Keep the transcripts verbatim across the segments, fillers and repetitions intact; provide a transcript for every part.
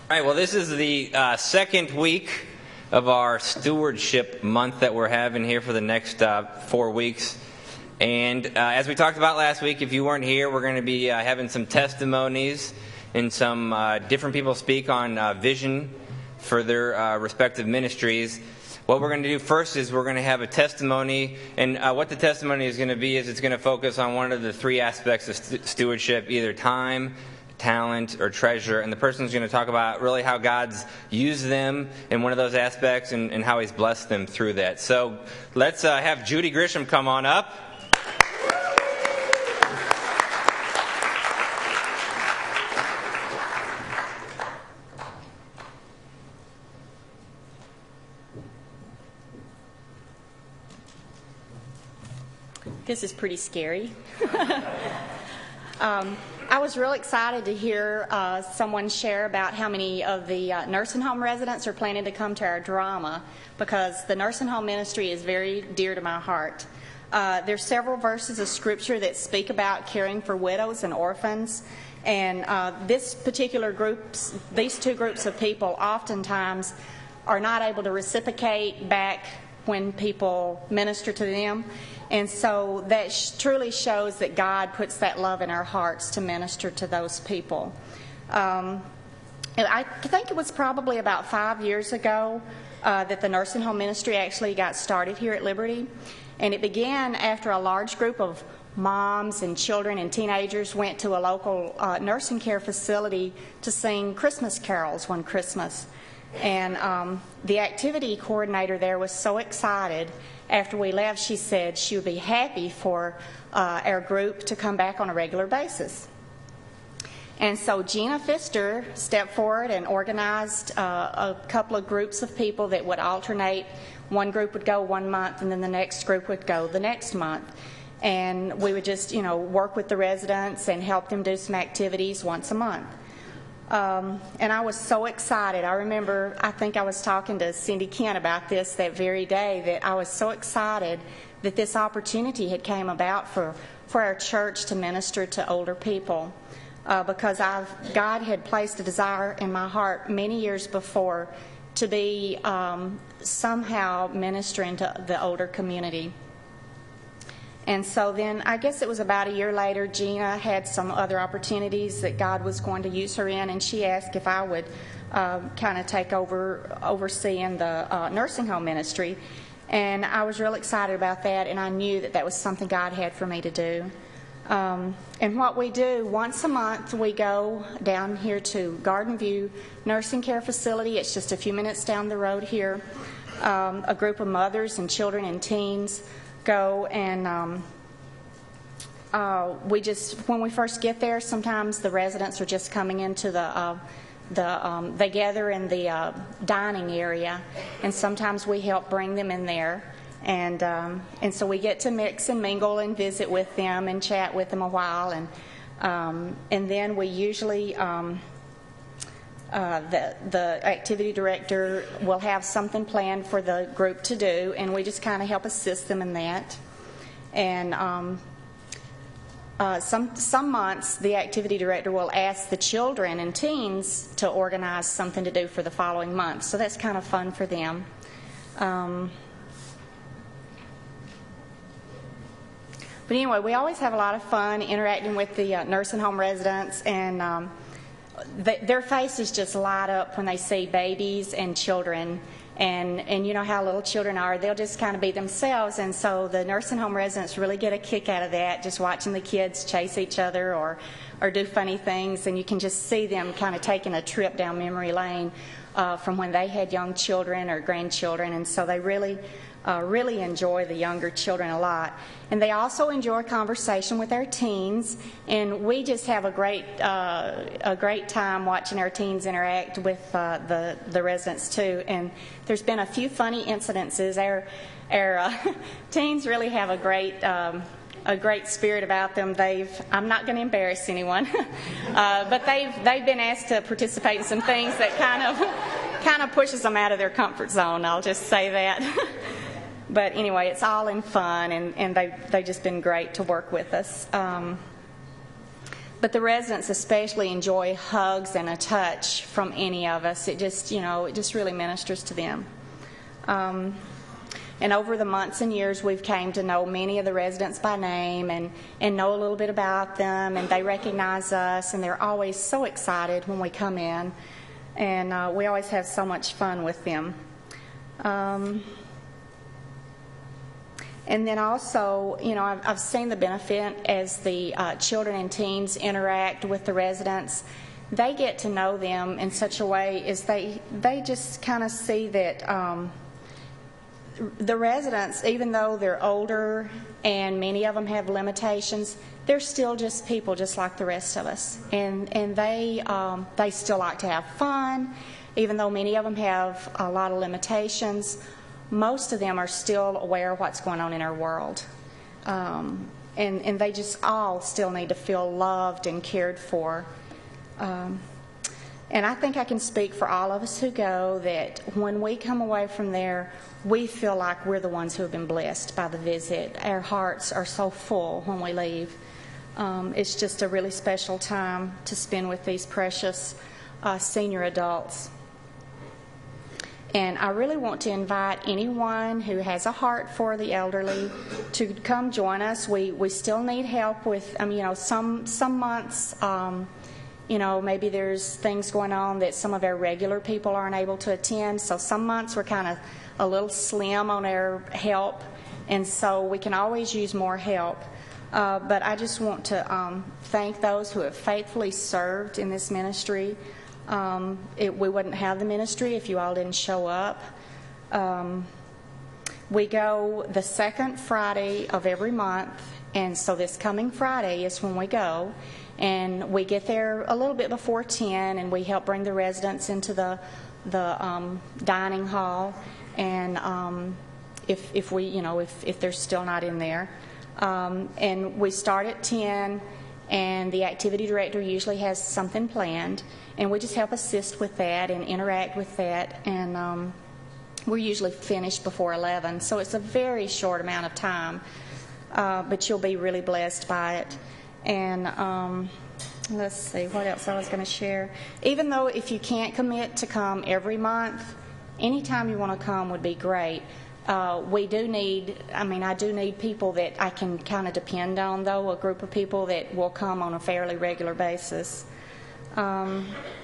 All right, well, this is the uh, second week of our stewardship month that we're having here for the next uh, four weeks. And uh, as we talked about last week, if you weren't here, we're going to be uh, having some testimonies and some uh, different people speak on uh, vision for their uh, respective ministries. What we're going to do first is we're going to have a testimony, and uh, what the testimony is going to be is it's going to focus on one of the three aspects of st- stewardship, either time, talent, or treasure, and the person's going to talk about really how God's used them in one of those aspects and, and how He's blessed them through that. So let's uh, have Judy Grisham come on up. This is pretty scary. um, I was real excited to hear uh, someone share about how many of the uh, nursing home residents are planning to come to our drama, because the nursing home ministry is very dear to my heart. Uh, there's several verses of scripture that speak about caring for widows and orphans, and uh, this particular groups, these two groups of people oftentimes are not able to reciprocate back when people minister to them. And so that sh- truly shows that God puts that love in our hearts to minister to those people. Um, and I think it was probably about five years ago uh, that the nursing home ministry actually got started here at Liberty. And it began after a large group of moms and children and teenagers went to a local uh, nursing care facility to sing Christmas carols one Christmas. And um, the activity coordinator there was so excited. After we left, she said she would be happy for uh, our group to come back on a regular basis. And so Gina Pfister stepped forward and organized uh, a couple of groups of people that would alternate. One group would go one month, and then the next group would go the next month. And we would just, you know, work with the residents and help them do some activities once a month. Um, and I was so excited. I remember, I think I was talking to Cindy Kent about this that very day, that I was so excited that this opportunity had came about for, for our church to minister to older people. Uh, because I've, God had placed a desire in my heart many years before to be um, somehow ministering to the older community. And so then, I guess it was about a year later, Gina had some other opportunities that God was going to use her in, and she asked if I would uh, kind of take over overseeing the uh, nursing home ministry. And I was real excited about that, and I knew that that was something God had for me to do. Um, and what we do, once a month, we go down here to Garden View Nursing Care Facility. It's just a few minutes down the road here. Um, a group of mothers and children and teens go, and um, uh, we just, when we first get there, sometimes the residents are just coming into the, uh, the um, they gather in the uh, dining area, and sometimes we help bring them in there, and um, and so we get to mix and mingle and visit with them and chat with them a while, and um, and then we usually um, Uh, the, the activity director will have something planned for the group to do, and we just kind of help assist them in that. And um, uh, some some months, the activity director will ask the children and teens to organize something to do for the following month. So that's kind of fun for them. Um, but anyway, we always have a lot of fun interacting with the uh, nursing home residents, and um, their faces just light up when they see babies and children, and and you know how little children are. They'll just kind of be themselves, and so the nursing home residents really get a kick out of that, just watching the kids chase each other or or do funny things, and you can just see them kind of taking a trip down memory lane uh, from when they had young children or grandchildren, and so they really Uh, really enjoy the younger children a lot. And they also enjoy conversation with our teens, and we just have a great uh, a great time watching our teens interact with uh, the, the residents too. And there's been a few funny incidences. Our, our uh, teens really have a great um, a great spirit about them. They've, I'm not going to embarrass anyone, uh, but they've they've been asked to participate in some things that kind of kind of pushes them out of their comfort zone. I'll just say that. But anyway, it's all in fun, and, and they, they've just been great to work with us. Um, but the residents especially enjoy hugs and a touch from any of us. It just, you know, it just really ministers to them. Um, and over the months and years, we've came to know many of the residents by name and, and know a little bit about them, and they recognize us, and they're always so excited when we come in, and uh, we always have so much fun with them. Um, And then also, you know, I've, I've seen the benefit as the uh, children and teens interact with the residents. They get to know them in such a way as they they just kind of see that um, the residents, even though they're older and many of them have limitations, they're still just people just like the rest of us. And and they um, they still like to have fun, even though many of them have a lot of limitations. Most of them are still aware of what's going on in our world. Um, and, and they just all still need to feel loved and cared for. Um, and I think I can speak for all of us who go that when we come away from there, we feel like we're the ones who have been blessed by the visit. Our hearts are so full when we leave. Um, it's just a really special time to spend with these precious uh, senior adults. And I really want to invite anyone who has a heart for the elderly to come join us. We we still need help with, um, you know, some some months, um, you know, maybe there's things going on that some of our regular people aren't able to attend. So some months we're kind of a little slim on our help, and so we can always use more help. Uh, but I just want to um, thank those who have faithfully served in this ministry. Um, it, we wouldn't have the ministry if you all didn't show up. Um, we go the second Friday of every month, and so this coming Friday is when we go. And we get there a little bit before ten, and we help bring the residents into the the um, dining hall. And um, if if we, you know, if if they're still not in there, um, and we start at ten. And the activity director usually has something planned, and we just help assist with that and interact with that. And um, we're usually finished before eleven, so it's a very short amount of time, uh, but you'll be really blessed by it. And um, let's see, what else I was going to share. Even though if you can't commit to come every month, anytime you want to come would be great. Uh, we do need, I mean, I do need people that I can kind of depend on, though, a group of people that will come on a fairly regular basis. Um,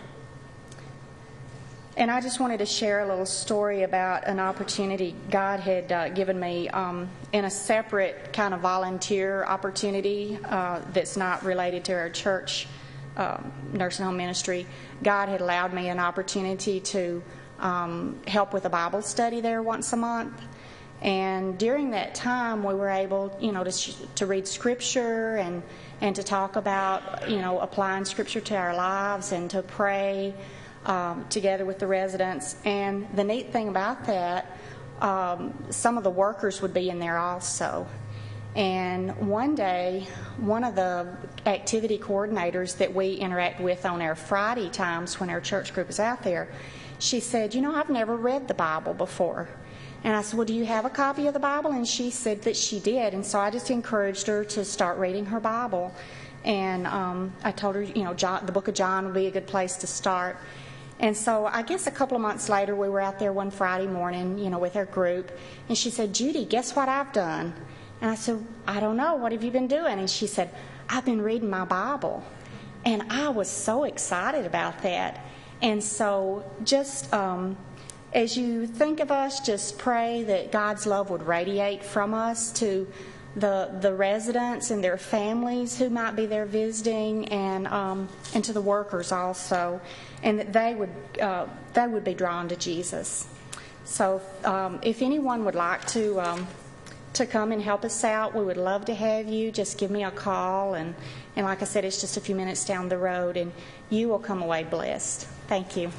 and I just wanted to share a little story about an opportunity God had uh, given me um, in a separate kind of volunteer opportunity uh, that's not related to our church uh, nursing home ministry. God had allowed me an opportunity to um, help with a Bible study there once a month. And during that time, we were able, you know, to to read Scripture and and to talk about, you know, applying Scripture to our lives and to pray um, together with the residents. And the neat thing about that, um, some of the workers would be in there also. And one day, one of the activity coordinators that we interact with on our Friday times when our church group is out there, she said, you know, I've never read the Bible before. And I said, well, do you have a copy of the Bible? And she said that she did. And so I just encouraged her to start reading her Bible. And um, I told her, you know, John, the book of John would be a good place to start. And so I guess a couple of months later, we were out there one Friday morning, you know, with our group. And she said, Judy, guess what I've done? And I said, I don't know. What have you been doing? And she said, I've been reading my Bible. And I was so excited about that. And so just... Um, As you think of us, just pray that God's love would radiate from us to the the residents and their families who might be there visiting, and um, and to the workers also, and that they would uh, they would be drawn to Jesus. So, um, if anyone would like to um, to come and help us out, we would love to have you. Just give me a call, and and like I said, it's just a few minutes down the road, and you will come away blessed. Thank you.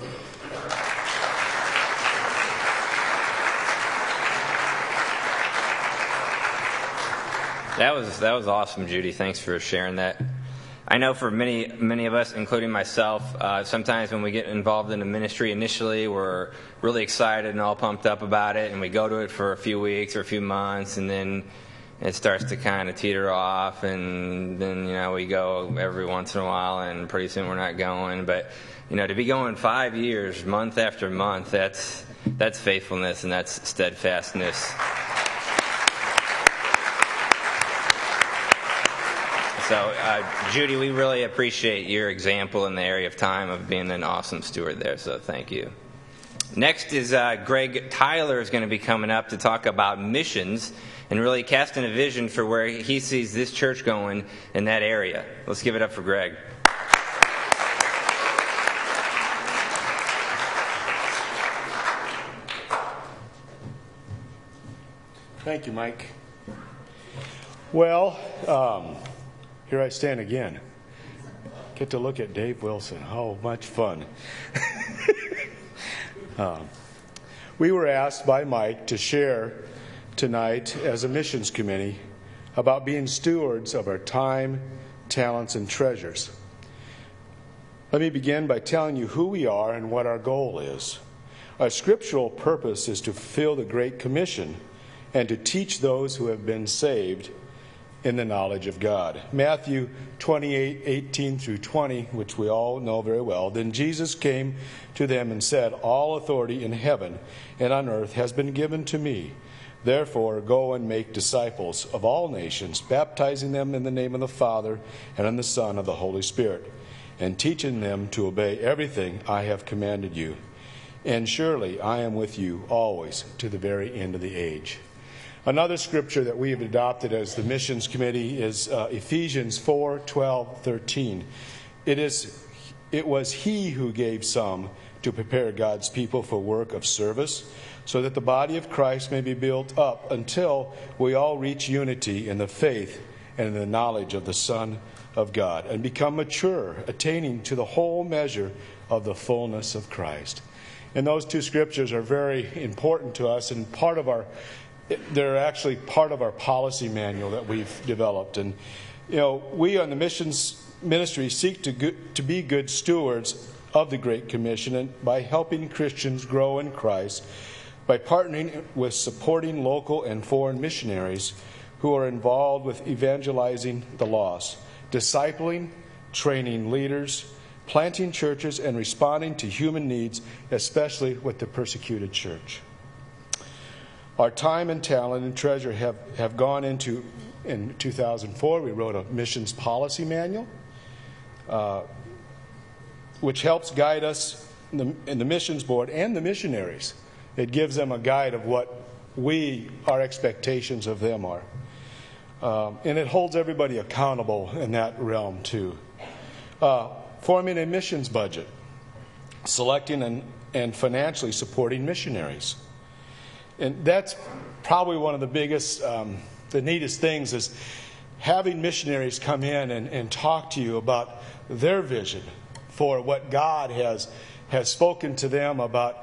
That was that was awesome, Judy. Thanks for sharing that. I know for many many of us, including myself, uh, sometimes when we get involved in a ministry initially, we're really excited and all pumped up about it, and we go to it for a few weeks or a few months, and then it starts to kind of teeter off, and then, you know, we go every once in a while, and pretty soon we're not going. But, you know, to be going five years, month after month, that's that's faithfulness and that's steadfastness. So, uh, Judy, we really appreciate your example in the area of time of being an awesome steward there, so thank you. Next is uh, Greg Tyler is going to be coming up to talk about missions and really casting a vision for where he sees this church going in that area. Let's give it up for Greg. Thank you, Mike. Well, um, here I stand again. Get to look at Dave Wilson. Oh, much fun. um, we were asked by Mike to share tonight as a missions committee about being stewards of our time, talents, and treasures. Let me begin by telling you who we are and what our goal is. Our scriptural purpose is to fulfill the Great Commission and to teach those who have been saved in the knowledge of God. Matthew twenty-eight, eighteen through twenty, which we all know very well. Then Jesus came to them and said, "All authority in heaven and on earth has been given to me. Therefore, go and make disciples of all nations, baptizing them in the name of the Father and in the Son and of the Holy Spirit, and teaching them to obey everything I have commanded you. And surely I am with you always to the very end of the age." Another scripture that we have adopted as the missions committee is uh, Ephesians four, twelve, thirteen. It is, it was He who gave some to prepare God's people for work of service, so that the body of Christ may be built up until we all reach unity in the faith and in the knowledge of the Son of God, and become mature, attaining to the whole measure of the fullness of Christ. And those two scriptures are very important to us, and part of our they're actually part of our policy manual that we've developed. And, you know, we on the missions ministry seek to go, to be good stewards of the Great Commission, and by helping Christians grow in Christ, by partnering with supporting local and foreign missionaries who are involved with evangelizing the lost, discipling, training leaders, planting churches, and responding to human needs, especially with the persecuted church. Our time and talent and treasure have, have gone into, in two thousand four, we wrote a missions policy manual, uh, which helps guide us in the, in the missions board and the missionaries. It gives them a guide of what we, our expectations of them are. Um, and it holds everybody accountable in that realm too. Uh, forming a missions budget, selecting and, and financially supporting missionaries. And that's probably one of the biggest, um, the neatest things is having missionaries come in and, and talk to you about their vision for what God has has spoken to them about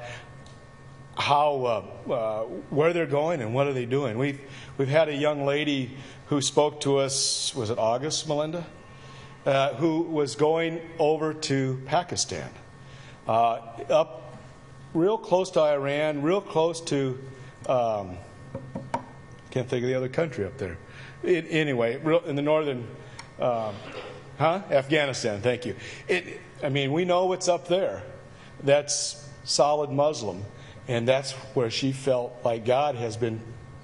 how uh, uh, where they're going and what are they doing. We've we've had a young lady who spoke to us. Was it August, Melinda? Uh, who was going over to Pakistan, uh, up real close to Iran, real close to. Um, can't think of the other country up there. It, anyway, in the northern, um, huh? Afghanistan. Thank you. It, I mean, we know what's up there. That's solid Muslim, and that's where she felt like God has been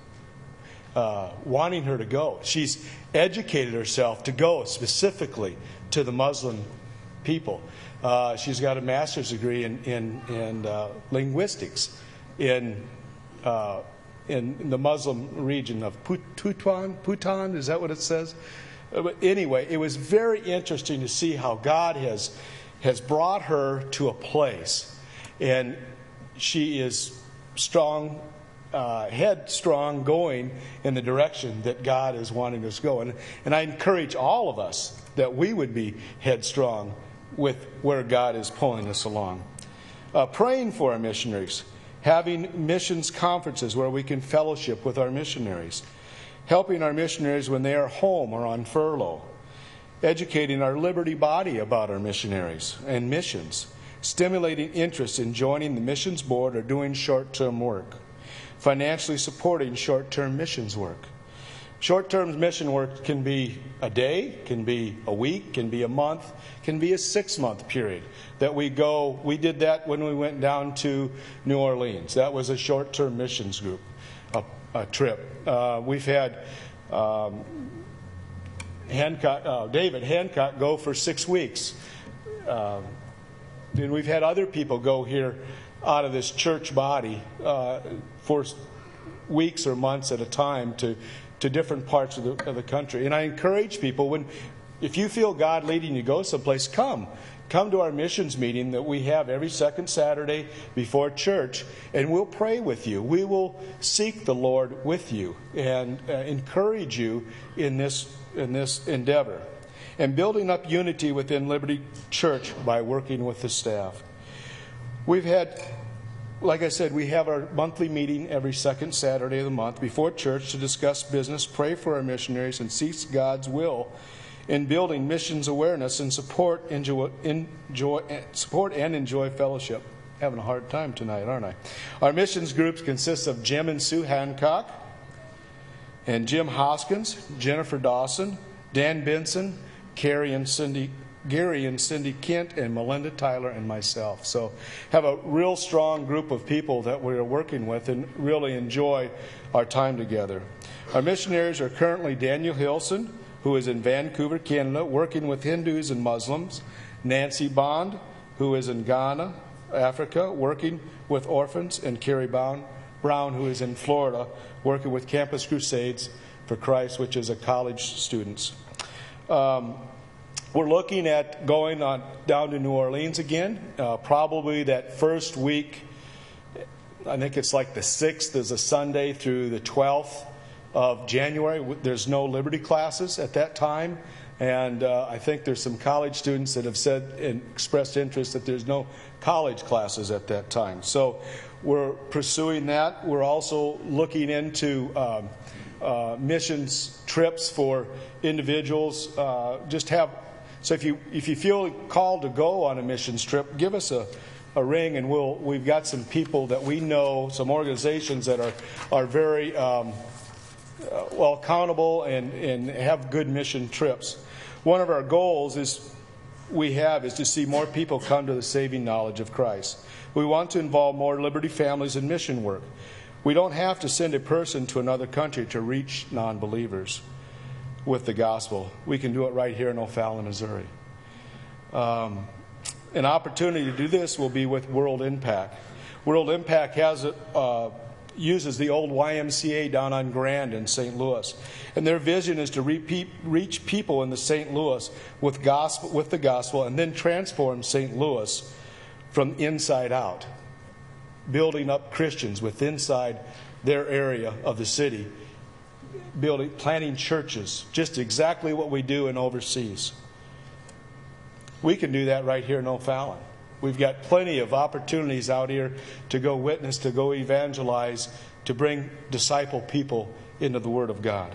uh, wanting her to go. She's educated herself to go specifically to the Muslim people. Uh, she's got a master's degree in in, in uh, linguistics in. Uh, in the Muslim region of Bhutan, Bhutan, is that what it says? But anyway, it was very interesting to see how God has has brought her to a place, and she is strong, uh, headstrong, going in the direction that God is wanting us to go. And, and I encourage all of us that we would be headstrong with where God is pulling us along. Uh, praying for our missionaries. Having missions conferences where we can fellowship with our missionaries, helping our missionaries when they are home or on furlough, educating our Liberty body about our missionaries and missions, stimulating interest in joining the missions board or doing short-term work, financially supporting short-term missions work, Short-term mission work can be a day, can be a week, can be a month, can be a six-month period that we go. We did that when we went down to New Orleans. That was a short-term missions group, a, a trip. Uh, we've had um, Hancock, uh, David Hancock go for six weeks. Uh, and we've had other people go here out of this church body uh, for weeks or months at a time to to different parts of the, of the country. And I encourage people, when, if you feel God leading you to go someplace, come. Come to our missions meeting that we have every second Saturday before church, and we'll pray with you. We will seek the Lord with you and uh, encourage you in this, in this endeavor. And building up unity within Liberty Church by working with the staff. We've had... Like I said, we have our monthly meeting every second Saturday of the month before church to discuss business, pray for our missionaries, and seek God's will in building missions awareness and support, enjoy, enjoy, support and enjoy fellowship. Having a hard time tonight, aren't I? Our missions groups consist of Jim and Sue Hancock, and Jim Hoskins, Jennifer Dawson, Dan Benson, Carrie and Cindy Gary and Cindy Kent, and Melinda Tyler, and myself. So have a real strong group of people that we're working with and really enjoy our time together. Our missionaries are currently Daniel Hilson, who is in Vancouver, Canada, working with Hindus and Muslims. Nancy Bond, who is in Ghana, Africa, working with orphans. And Carrie Brown, Brown, who is in Florida, working with Campus Crusades for Christ, which is a college students. Um, We're looking at going on down to New Orleans again, uh, probably that first week. I think it's like the sixth is a Sunday through the twelfth of January. There's no Liberty classes at that time. And uh, I think there's some college students that have said and expressed interest that there's no college classes at that time. So we're pursuing that. We're also looking into um, uh, missions trips for individuals. Uh, just have So if you if you feel called to go on a missions trip, give us a, a ring, and we'll we've got some people that we know, some organizations that are are very um, uh, well accountable and and have good mission trips. One of our goals is we have is to see more people come to the saving knowledge of Christ. We want to involve more Liberty families in mission work. We don't have to send a person to another country to reach non-believers with the gospel. We can do it right here in O'Fallon, Missouri. Um, an opportunity to do this will be with World Impact. World Impact has uh, uses the old Y M C A down on Grand in Saint Louis, and their vision is to repeat, reach people in the Saint Louis with gospel with the gospel, and then transform Saint Louis from inside out, building up Christians with inside their area of the city. Building, planting churches, just exactly what we do in overseas. We can do that right here in O'Fallon. We've got plenty of opportunities out here to go witness, to go evangelize, to bring disciple people into the Word of God.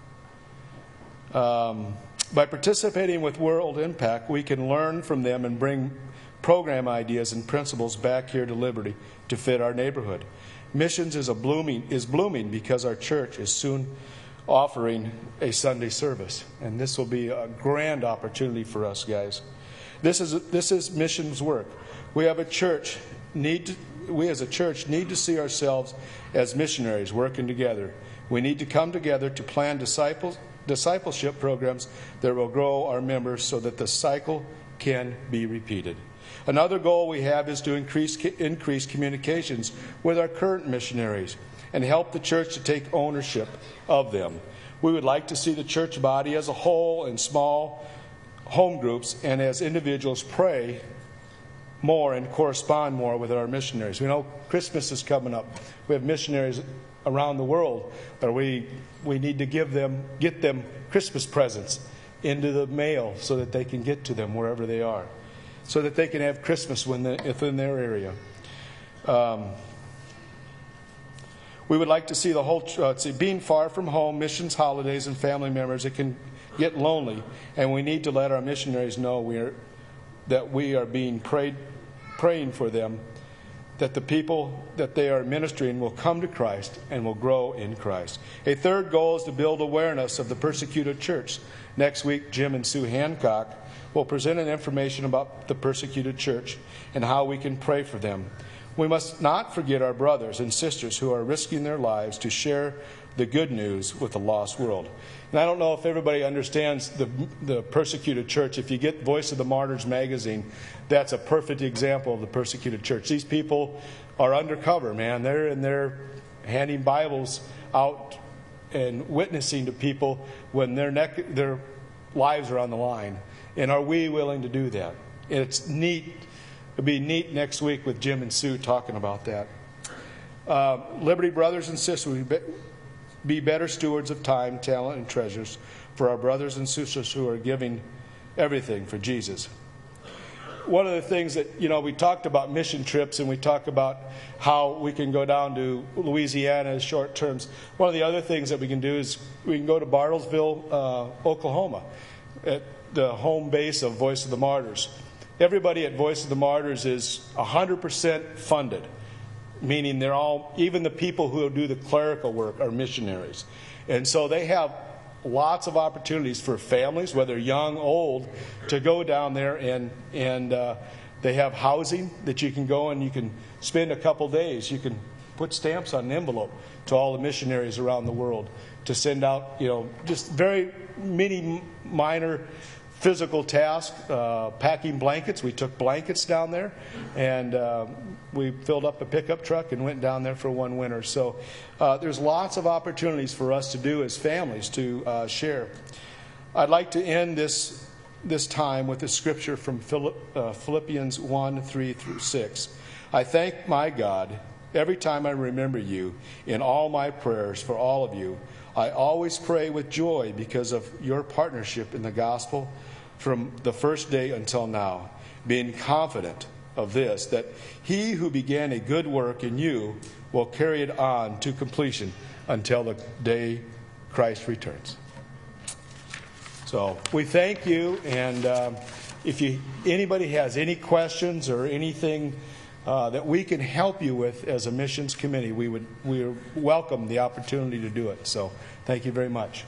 Um, by participating with World Impact, we can learn from them and bring program ideas and principles back here to Liberty to fit our neighborhood. Missions is a blooming is blooming because our church is soon offering a Sunday service, and this will be a grand opportunity for us, guys. This is this is missions work. We have a church need to, we as a church need to see ourselves as missionaries working together. We need to come together to plan disciples discipleship programs that will grow our members so that the cycle can be repeated. Another goal we have is to increase increase communications with our current missionaries and help the church to take ownership of them. We would like to see the church body as a whole in small home groups and as individuals pray more and correspond more with our missionaries. We know Christmas is coming up. We have missionaries around the world, but we we need to give them get them Christmas presents into the mail so that they can get to them wherever they are, so that they can have Christmas when they, within their area. Um, we would like to see the whole, uh, see, being far from home, missions, holidays, and family members, it can get lonely, and we need to let our missionaries know we are, that we are being prayed, praying for them that the people that they are ministering will come to Christ and will grow in Christ. A third goal is to build awareness of the persecuted church. Next week, Jim and Sue Hancock will present an information about the persecuted church and how we can pray for them. We must not forget our brothers and sisters who are risking their lives to share the good news with the lost world. And I don't know if everybody understands the, the persecuted church. If you get Voice of the Martyrs magazine, that's a perfect example of the persecuted church. These people are undercover, man. They're in there handing Bibles out and witnessing to people when their neck, their lives are on the line. And are we willing to do that? And it's neat. It'll be neat next week with Jim and Sue talking about that. Uh, Liberty brothers and sisters, we be, be better stewards of time, talent, and treasures for our brothers and sisters who are giving everything for Jesus. One of the things that, you know, we talked about mission trips and we talk about how we can go down to Louisiana as short terms. One of the other things that we can do is we can go to Bartlesville, uh, Oklahoma, at the home base of Voice of the Martyrs. Everybody at Voice of the Martyrs is one hundred percent funded, meaning they're all, even the people who do the clerical work are missionaries. And so they have lots of opportunities for families, whether young, old, to go down there, and and uh, they have housing that you can go and you can spend a couple days. You can put stamps on an envelope to all the missionaries around the world to send out, you know, just very many minor physical tasks. Uh, packing blankets. We took blankets down there, and uh, we filled up a pickup truck and went down there for one winter. So uh, there's lots of opportunities for us to do as families to uh, share. I'd like to end this this time with a scripture from Philipp, uh, Philippians one, three through six. I thank my God every time I remember you in all my prayers for all of you. I always pray with joy because of your partnership in the gospel from the first day until now, being confident of this, that he who began a good work in you will carry it on to completion until the day Christ returns. So we thank you, and um, if you anybody has any questions or anything uh, that we can help you with as a missions committee, we would we welcome the opportunity to do it. So thank you very much.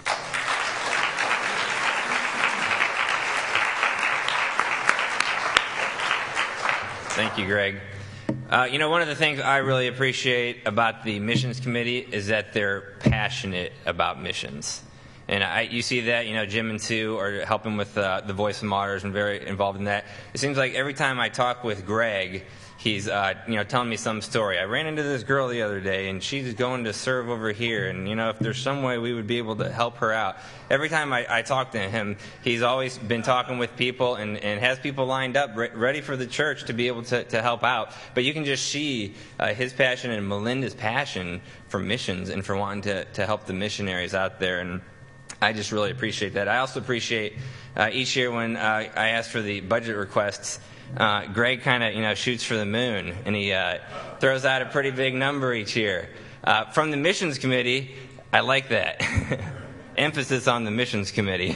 Thank you, Greg. Uh, you know, one of the things I really appreciate about the missions committee is that they're passionate about missions. And I, you see that, you know, Jim and Sue are helping with uh, the Voice of Martyrs and very involved in that. It seems like every time I talk with Greg, he's, uh, you know, telling me some story. I ran into this girl the other day, and she's going to serve over here. And, you know, if there's some way we would be able to help her out. Every time I, I talk to him, he's always been talking with people and, and has people lined up re- ready for the church to be able to, to help out. But you can just see uh, his passion and Melinda's passion for missions and for wanting to, to help the missionaries out there. And I just really appreciate that. I also appreciate uh, each year when uh, I ask for the budget requests, Uh, Greg kind of, you know, shoots for the moon, and he uh, throws out a pretty big number each year. Uh, from the missions committee, I like that. Emphasis on the missions committee.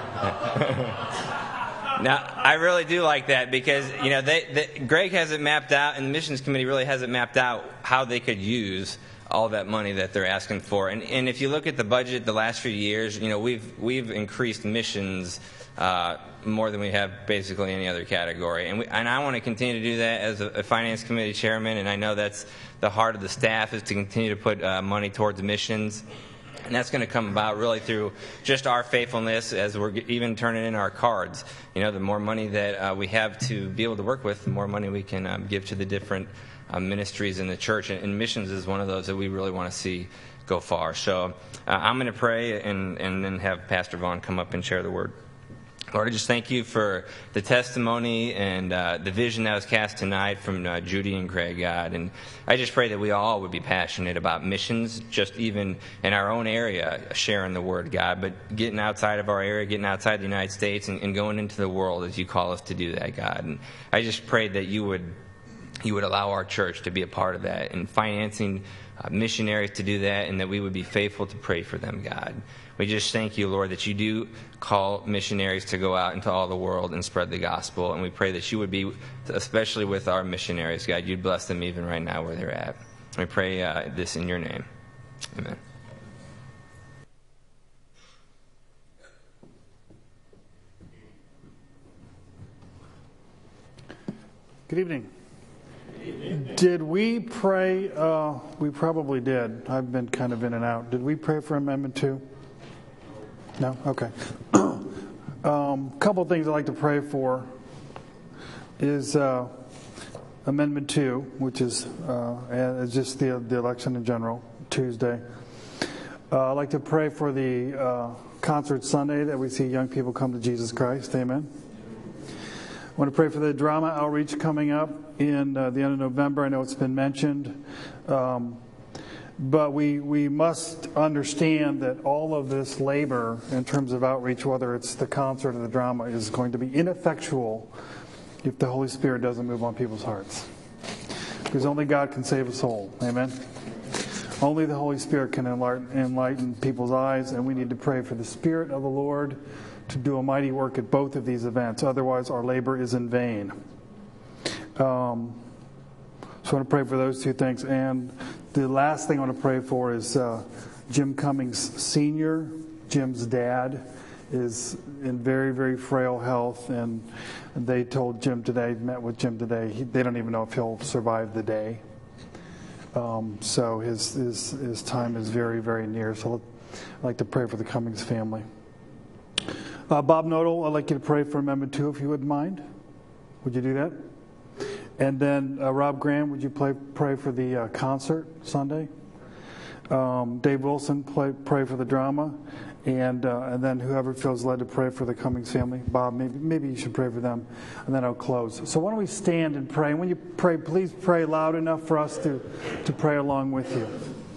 Now, I really do like that because, you know, they, they, Greg has it mapped out, and the missions committee really has it mapped out how they could use all that money that they're asking for. And, and if you look at the budget the last few years, you know, we've we've increased missions uh, more than we have basically any other category. And we, and I want to continue to do that as a, a finance committee chairman, and I know that's the heart of the staff is to continue to put uh, money towards missions. And that's going to come about really through just our faithfulness as we're even turning in our cards. You know, the more money that uh, we have to be able to work with, the more money we can um, give to the different uh, ministries in the church. And, and missions is one of those that we really want to see go far. So uh, I'm going to pray and, and then have Pastor Vaughn come up and share the word. Lord, I just thank you for the testimony and uh, the vision that was cast tonight from uh, Judy and Greg, God. And I just pray that we all would be passionate about missions, just even in our own area, sharing the word, God, but getting outside of our area, getting outside the United States and, and going into the world as you call us to do that, God. And I just pray that you would you would allow our church to be a part of that, and financing uh, missionaries to do that, and that we would be faithful to pray for them, God. We just thank you, Lord, that you do call missionaries to go out into all the world and spread the gospel, and we pray that you would be, especially with our missionaries, God, you'd bless them even right now where they're at. We pray uh, this in your name. Amen. Good evening. Did we pray? Uh, we probably did. I've been kind of in and out. Did we pray for Amendment two? No? Okay. A um, couple of things I'd like to pray for is uh, Amendment two, which is uh, just the, the election in general, Tuesday. Uh, I'd like to pray for the uh, concert Sunday that we see young people come to Jesus Christ. Amen. I want to pray for the drama outreach coming up in uh, the end of November. I know it's been mentioned. Um, but we we must understand that all of this labor in terms of outreach, whether it's the concert or the drama, is going to be ineffectual if the Holy Spirit doesn't move on people's hearts. Because only God can save a soul. Amen? Only the Holy Spirit can enlighten, enlighten people's eyes, and we need to pray for the Spirit of the Lord to do a mighty work at both of these events. Otherwise, our labor is in vain. Um, so I want to pray for those two things. And the last thing I want to pray for is uh, Jim Cummings Senior Jim's dad is in very, very frail health. And they told Jim today, met with Jim today, he, they don't even know if he'll survive the day. Um, so his, his, his time is very, very near. So I'd like to pray for the Cummings family. Uh, Bob Nodal, I'd like you to pray for Amendment two, if you wouldn't mind. Would you do that? And then uh, Rob Graham, would you play, pray for the uh, concert Sunday? Um, Dave Wilson, play, pray for the drama. And uh, and then whoever feels led to pray for the Cummings family. Bob, maybe maybe you should pray for them. And then I'll close. So why don't we stand and pray? And when you pray, please pray loud enough for us to, to pray along with you.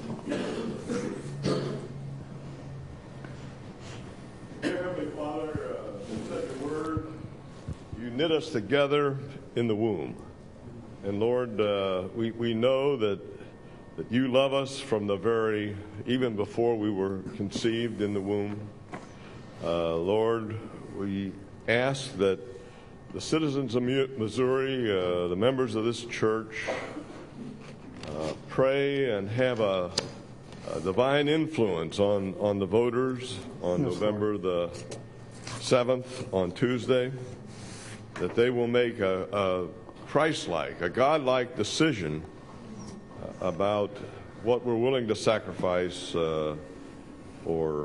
Knit us together in the womb. And Lord, uh, we, we know that, that you love us from the very, even before we were conceived in the womb. Uh, Lord, we ask that the citizens of Missouri, uh, the members of this church, uh, pray and have a, a divine influence on, on the voters on yes, November Lord. the seventh, on Tuesday. That they will make a, a Christ-like, a God-like decision about what we're willing to sacrifice uh, for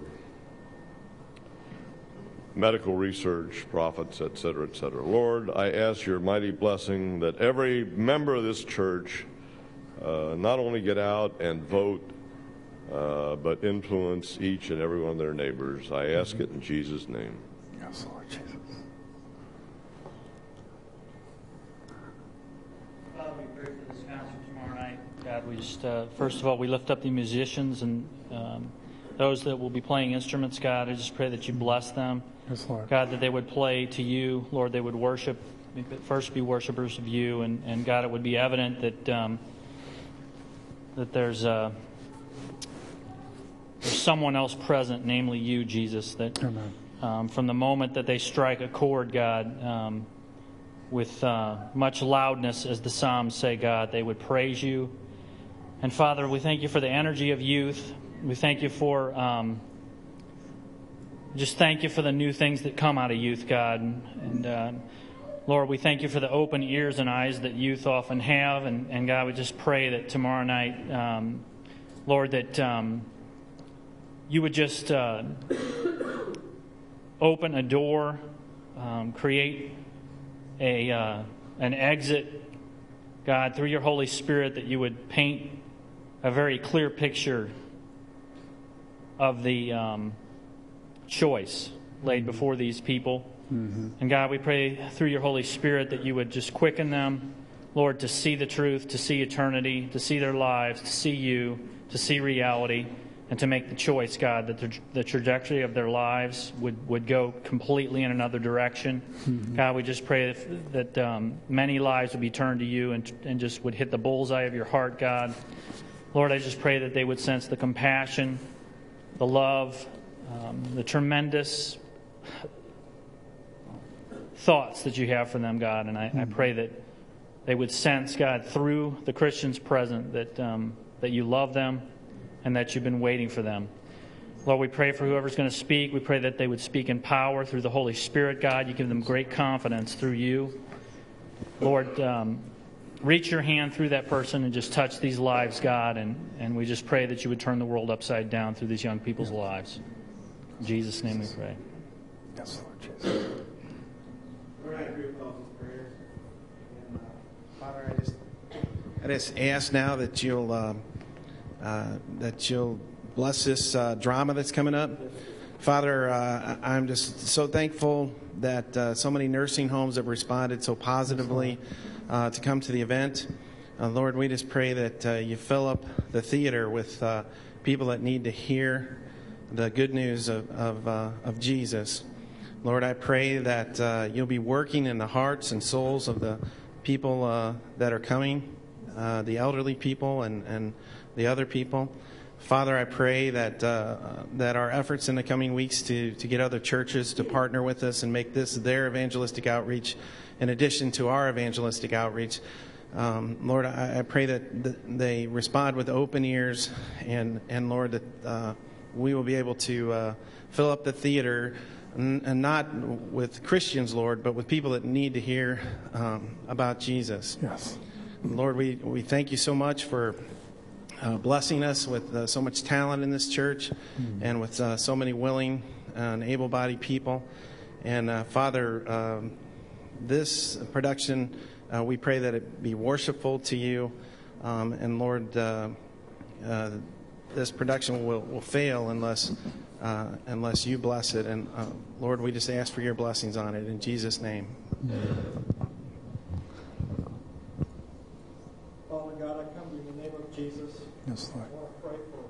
medical research, profits, et cetera, et cetera. Lord, I ask your mighty blessing that every member of this church uh, not only get out and vote, uh, but influence each and every one of their neighbors. I ask it in Jesus' name. Yes, Lord Jesus. God, we just, uh, first of all, we lift up the musicians and um, those that will be playing instruments, God. I just pray that you bless them. Yes, Lord. God, that they would play to you. Lord, they would worship, first be worshipers of you. And, and God, it would be evident that um, that there's, uh, there's someone else present, namely you, Jesus, that um, from the moment that they strike a chord, God, um, with uh, much loudness, as the Psalms say, God, they would praise you. And Father, we thank you for the energy of youth. We thank you for, um, just thank you for the new things that come out of youth, God. And, and uh, Lord, we thank you for the open ears and eyes that youth often have. And, and God, we just pray that tomorrow night, um, Lord, that um, you would just uh, open a door, um, create a uh, an exit, God, through your Holy Spirit, that you would paint a very clear picture of the um, choice laid mm-hmm. before these people. Mm-hmm. And God, we pray through your Holy Spirit that you would just quicken them, Lord, to see the truth, to see eternity, to see their lives, to see you, to see reality. and to make the choice, God, that the, the trajectory of their lives would, would go completely in another direction. Mm-hmm. God, we just pray that, that um, many lives would be turned to you and, and just would hit the bullseye of your heart, God. Lord, I just pray that they would sense the compassion, the love, um, the tremendous thoughts that you have for them, God. And I, mm-hmm. I pray that they would sense, God, through the Christians present, that um, that you love them and that you've been waiting for them. Lord, we pray for whoever's going to speak. We pray that they would speak in power through the Holy Spirit, God. You give them great confidence through you. Lord, um, reach your hand through that person and just touch these lives, God. And, and we just pray that you would turn the world upside down through these young people's lives. In Jesus' name we pray. Yes, Lord Jesus. Lord, I agree with all these prayers. And, uh, Father, I just, I just ask now that you'll... Uh, Uh, that you'll bless this uh, drama that's coming up. Father, uh, I'm just so thankful that uh, so many nursing homes have responded so positively uh, to come to the event. Uh, Lord, we just pray that uh, you fill up the theater with uh, people that need to hear the good news of, of, uh, of Jesus. Lord, I pray that uh, you'll be working in the hearts and souls of the people uh, that are coming, uh, the elderly people and, and the other people. Father, I pray that uh, that our efforts in the coming weeks to, to get other churches to partner with us and make this their evangelistic outreach in addition to our evangelistic outreach. Um, Lord, I, I pray that th- they respond with open ears and, and Lord, that uh, we will be able to uh, fill up the theater, n- and not with Christians, Lord, but with people that need to hear um, about Jesus. Yes. Lord, we, we thank you so much for Uh, blessing us with uh, so much talent in this church mm. and with uh, so many willing and able-bodied people. And uh, Father, um, this production, uh, we pray that it be worshipful to you. Um, and Lord, uh, uh, this production will, will fail unless uh, unless you bless it. And uh, Lord, we just ask for your blessings on it in Jesus' name. Father God, I come to you in the name of Jesus. Yes, Lord. I want to pray for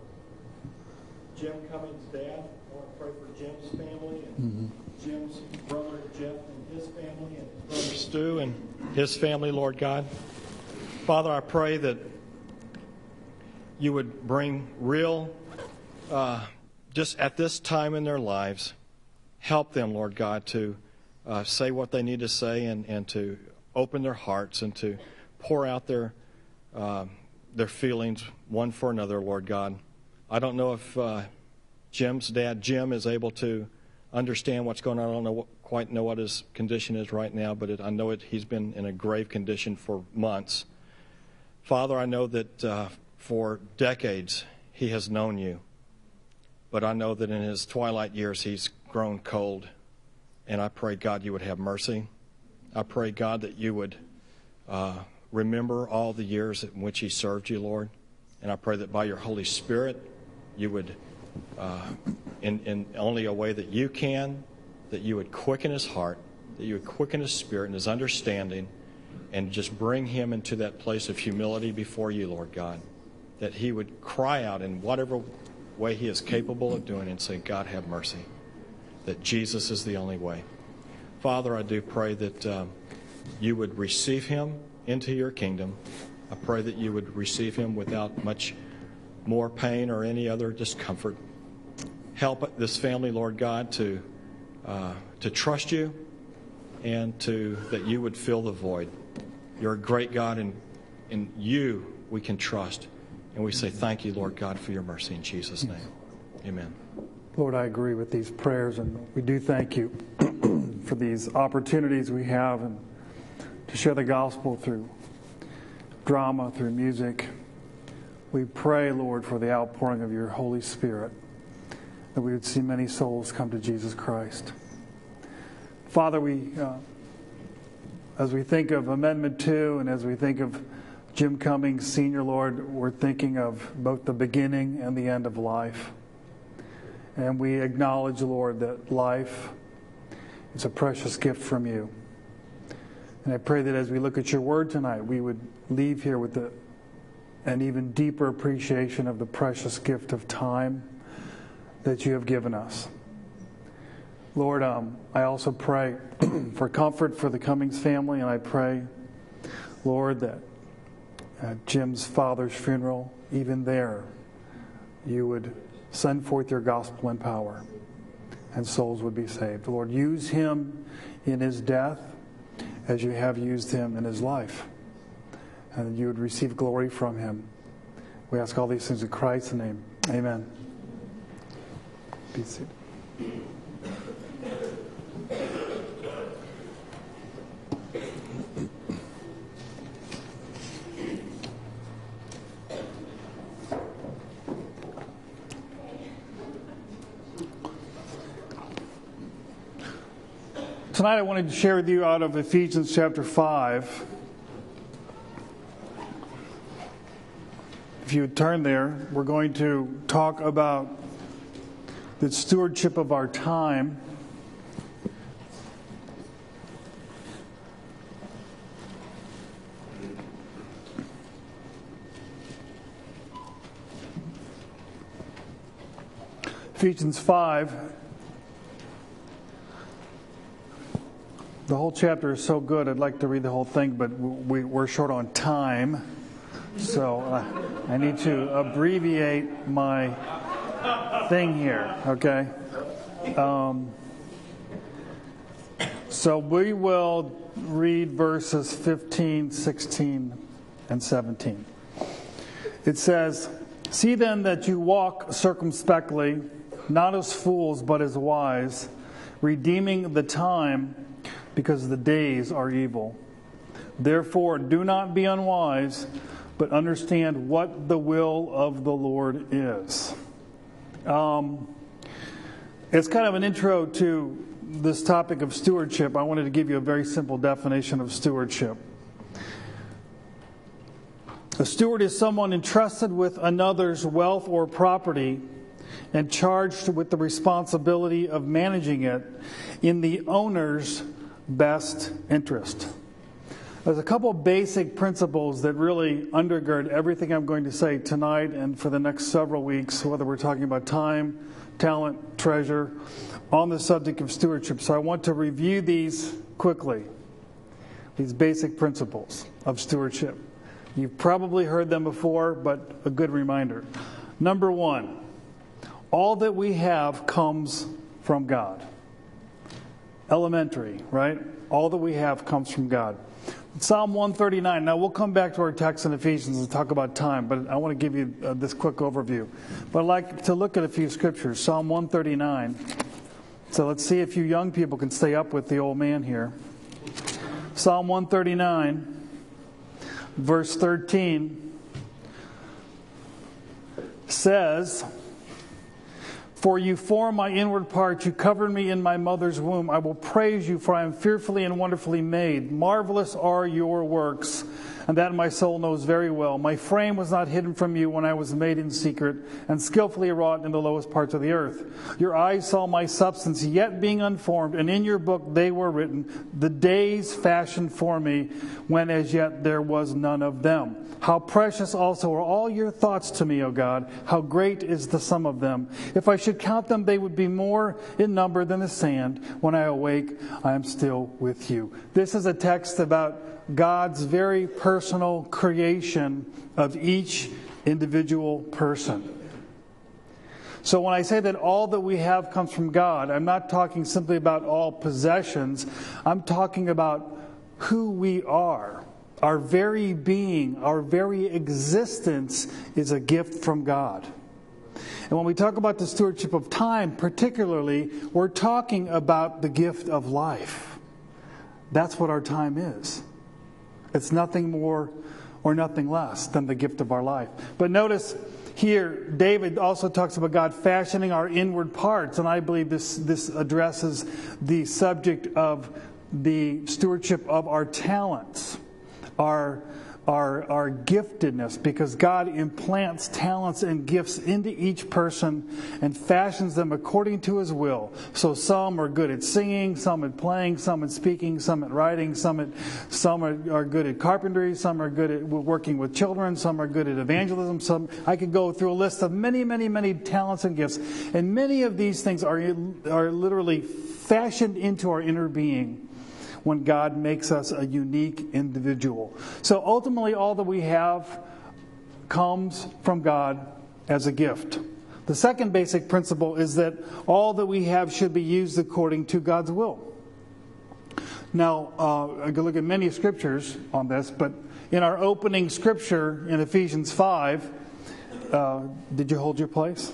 Jim Cummings' dad. I want to pray for Jim's family and mm-hmm. Jim's brother Jeff and his family and his brother Stu and his family, Lord God. Father, I pray that you would bring real, uh, just at this time in their lives, help them, Lord God, to uh, say what they need to say and, and to open their hearts and to pour out their uh, their feelings one for another, Lord God. I don't know if uh, Jim's dad, Jim, is able to understand what's going on. I don't know what, quite know what his condition is right now, but it, I know it, he's been in a grave condition for months. Father, I know that uh, for decades he has known you, but I know that in his twilight years he's grown cold, and I pray, God, you would have mercy. I pray, God, that you would uh, remember all the years in which he served you, Lord. And I pray that by your Holy Spirit, you would, uh, in, in only a way that you can, that you would quicken his heart, that you would quicken his spirit and his understanding, and just bring him into that place of humility before you, Lord God. That he would cry out in whatever way he is capable of doing and say, God, have mercy. That Jesus is the only way. Father, I do pray that um, you would receive him into your kingdom. I pray that you would receive him without much more pain or any other discomfort. Help this family, Lord God, to uh, to trust you and to that you would fill the void. You're a great God, and in you we can trust. And we say thank you, Lord God, for your mercy in Jesus' name. Amen. Lord, I agree with these prayers, and we do thank you for these opportunities we have and to share the gospel through drama, through music. We pray, Lord, for the outpouring of your Holy Spirit, that we would see many souls come to Jesus Christ. Father, we, uh, as we think of Amendment two and as we think of Jim Cummings, Senior, Lord, we're thinking of both the beginning and the end of life. And we acknowledge, Lord, that life is a precious gift from you. And I pray that as we look at your word tonight, we would leave here with the an even deeper appreciation of the precious gift of time that you have given us. Lord, um, I also pray for comfort for the Cummings family, and I pray, Lord, that at Jim's father's funeral, even there, you would send forth your gospel in power, and souls would be saved. Lord, use him in his death as you have used him in his life, and you would receive glory from him. We ask all these things in Christ's name. Amen. Be seated. Tonight I wanted to share with you out of Ephesians chapter five. If you would turn there, we're going to talk about the stewardship of our time. Ephesians five. The whole chapter is so good, I'd like to read the whole thing, but we, we're short on time. So uh, I need to abbreviate my thing here, okay? Um, so we will read verses fifteen, sixteen, and seventeen. It says, "See then that you walk circumspectly, not as fools, but as wise, redeeming the time, because the days are evil. Therefore, do not be unwise, but understand what the will of the Lord is." Um, it's kind of an intro to this topic of stewardship. I wanted to give you a very simple definition of stewardship. A steward is someone entrusted with another's wealth or property and charged with the responsibility of managing it in the owner's best interest. There's a couple basic principles that really undergird everything I'm going to say tonight and for the next several weeks, whether we're talking about time, talent, treasure, on the subject of stewardship. So I want to review these quickly, these basic principles of stewardship. You've probably heard them before, but a good reminder. Number one, all that we have comes from God. Elementary, right? All that we have comes from God. Psalm one thirty-nine. Now, we'll come back to our text in Ephesians and talk about time, but I want to give you uh, this quick overview. But I'd like to look at a few scriptures. Psalm one thirty-nine. So let's see if you young people can stay up with the old man here. Psalm one thirty-nine, verse thirteen, says, "For you formed my inward parts, you covered me in my mother's womb. I will praise you, for I am fearfully and wonderfully made. Marvelous are your works, and that my soul knows very well. My frame was not hidden from you when I was made in secret, and skillfully wrought in the lowest parts of the earth. Your eyes saw my substance, yet being unformed, and in your book they were written, the days fashioned for me, when as yet there was none of them. How precious also are all your thoughts to me, O God. How great is the sum of them. If I should count them, they would be more in number than the sand. When I awake, I am still with you." This is a text about God's very personal creation of each individual person. So when I say that all that we have comes from God, I'm not talking simply about all possessions. I'm talking about who we are. Our very being, our very existence is a gift from God. And when we talk about the stewardship of time, particularly, we're talking about the gift of life. That's what our time is. It's nothing more or nothing less than the gift of our life. But notice here, David also talks about God fashioning our inward parts, and I believe this, this addresses the subject of the stewardship of our talents, our our, our giftedness, because God implants talents and gifts into each person and fashions them according to His will. So some are good at singing, some at playing, some at speaking, some at writing, some at some are, are good at carpentry, some are good at working with children, some are good at evangelism. Some I could go through a list of many, many, many talents and gifts, and many of these things are are literally fashioned into our inner being when God makes us a unique individual. So ultimately, all that we have comes from God as a gift. The second basic principle is that all that we have should be used according to God's will. Now, uh, I could look at many scriptures on this, but in our opening scripture in Ephesians five, uh, did you hold your place?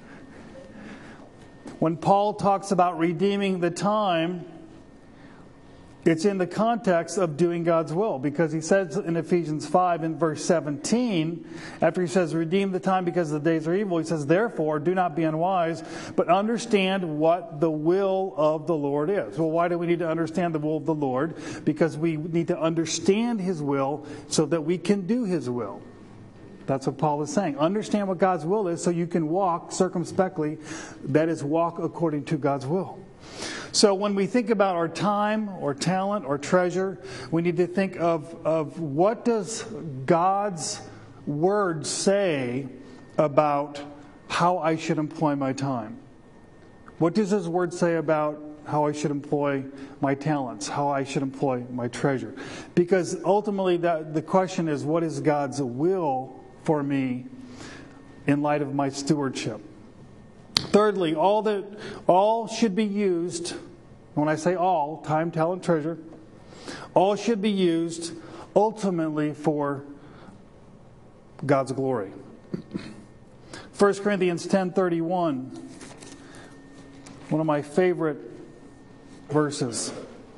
When Paul talks about redeeming the time, it's in the context of doing God's will, because he says in Ephesians five in verse seventeen, after he says, redeem the time because the days are evil, he says, therefore, do not be unwise, but understand what the will of the Lord is. Well, why do we need to understand the will of the Lord? Because we need to understand His will so that we can do His will. That's what Paul is saying. Understand what God's will is so you can walk circumspectly, that is, walk according to God's will. So when we think about our time or talent or treasure, we need to think of, of what does God's Word say about how I should employ my time? What does His Word say about how I should employ my talents, how I should employ my treasure? Because ultimately that, the question is, what is God's will for me in light of my stewardship? Thirdly, all that all should be used, when I say all, time, talent, treasure, all should be used ultimately for God's glory. First Corinthians ten thirty-one, one of my favorite verses.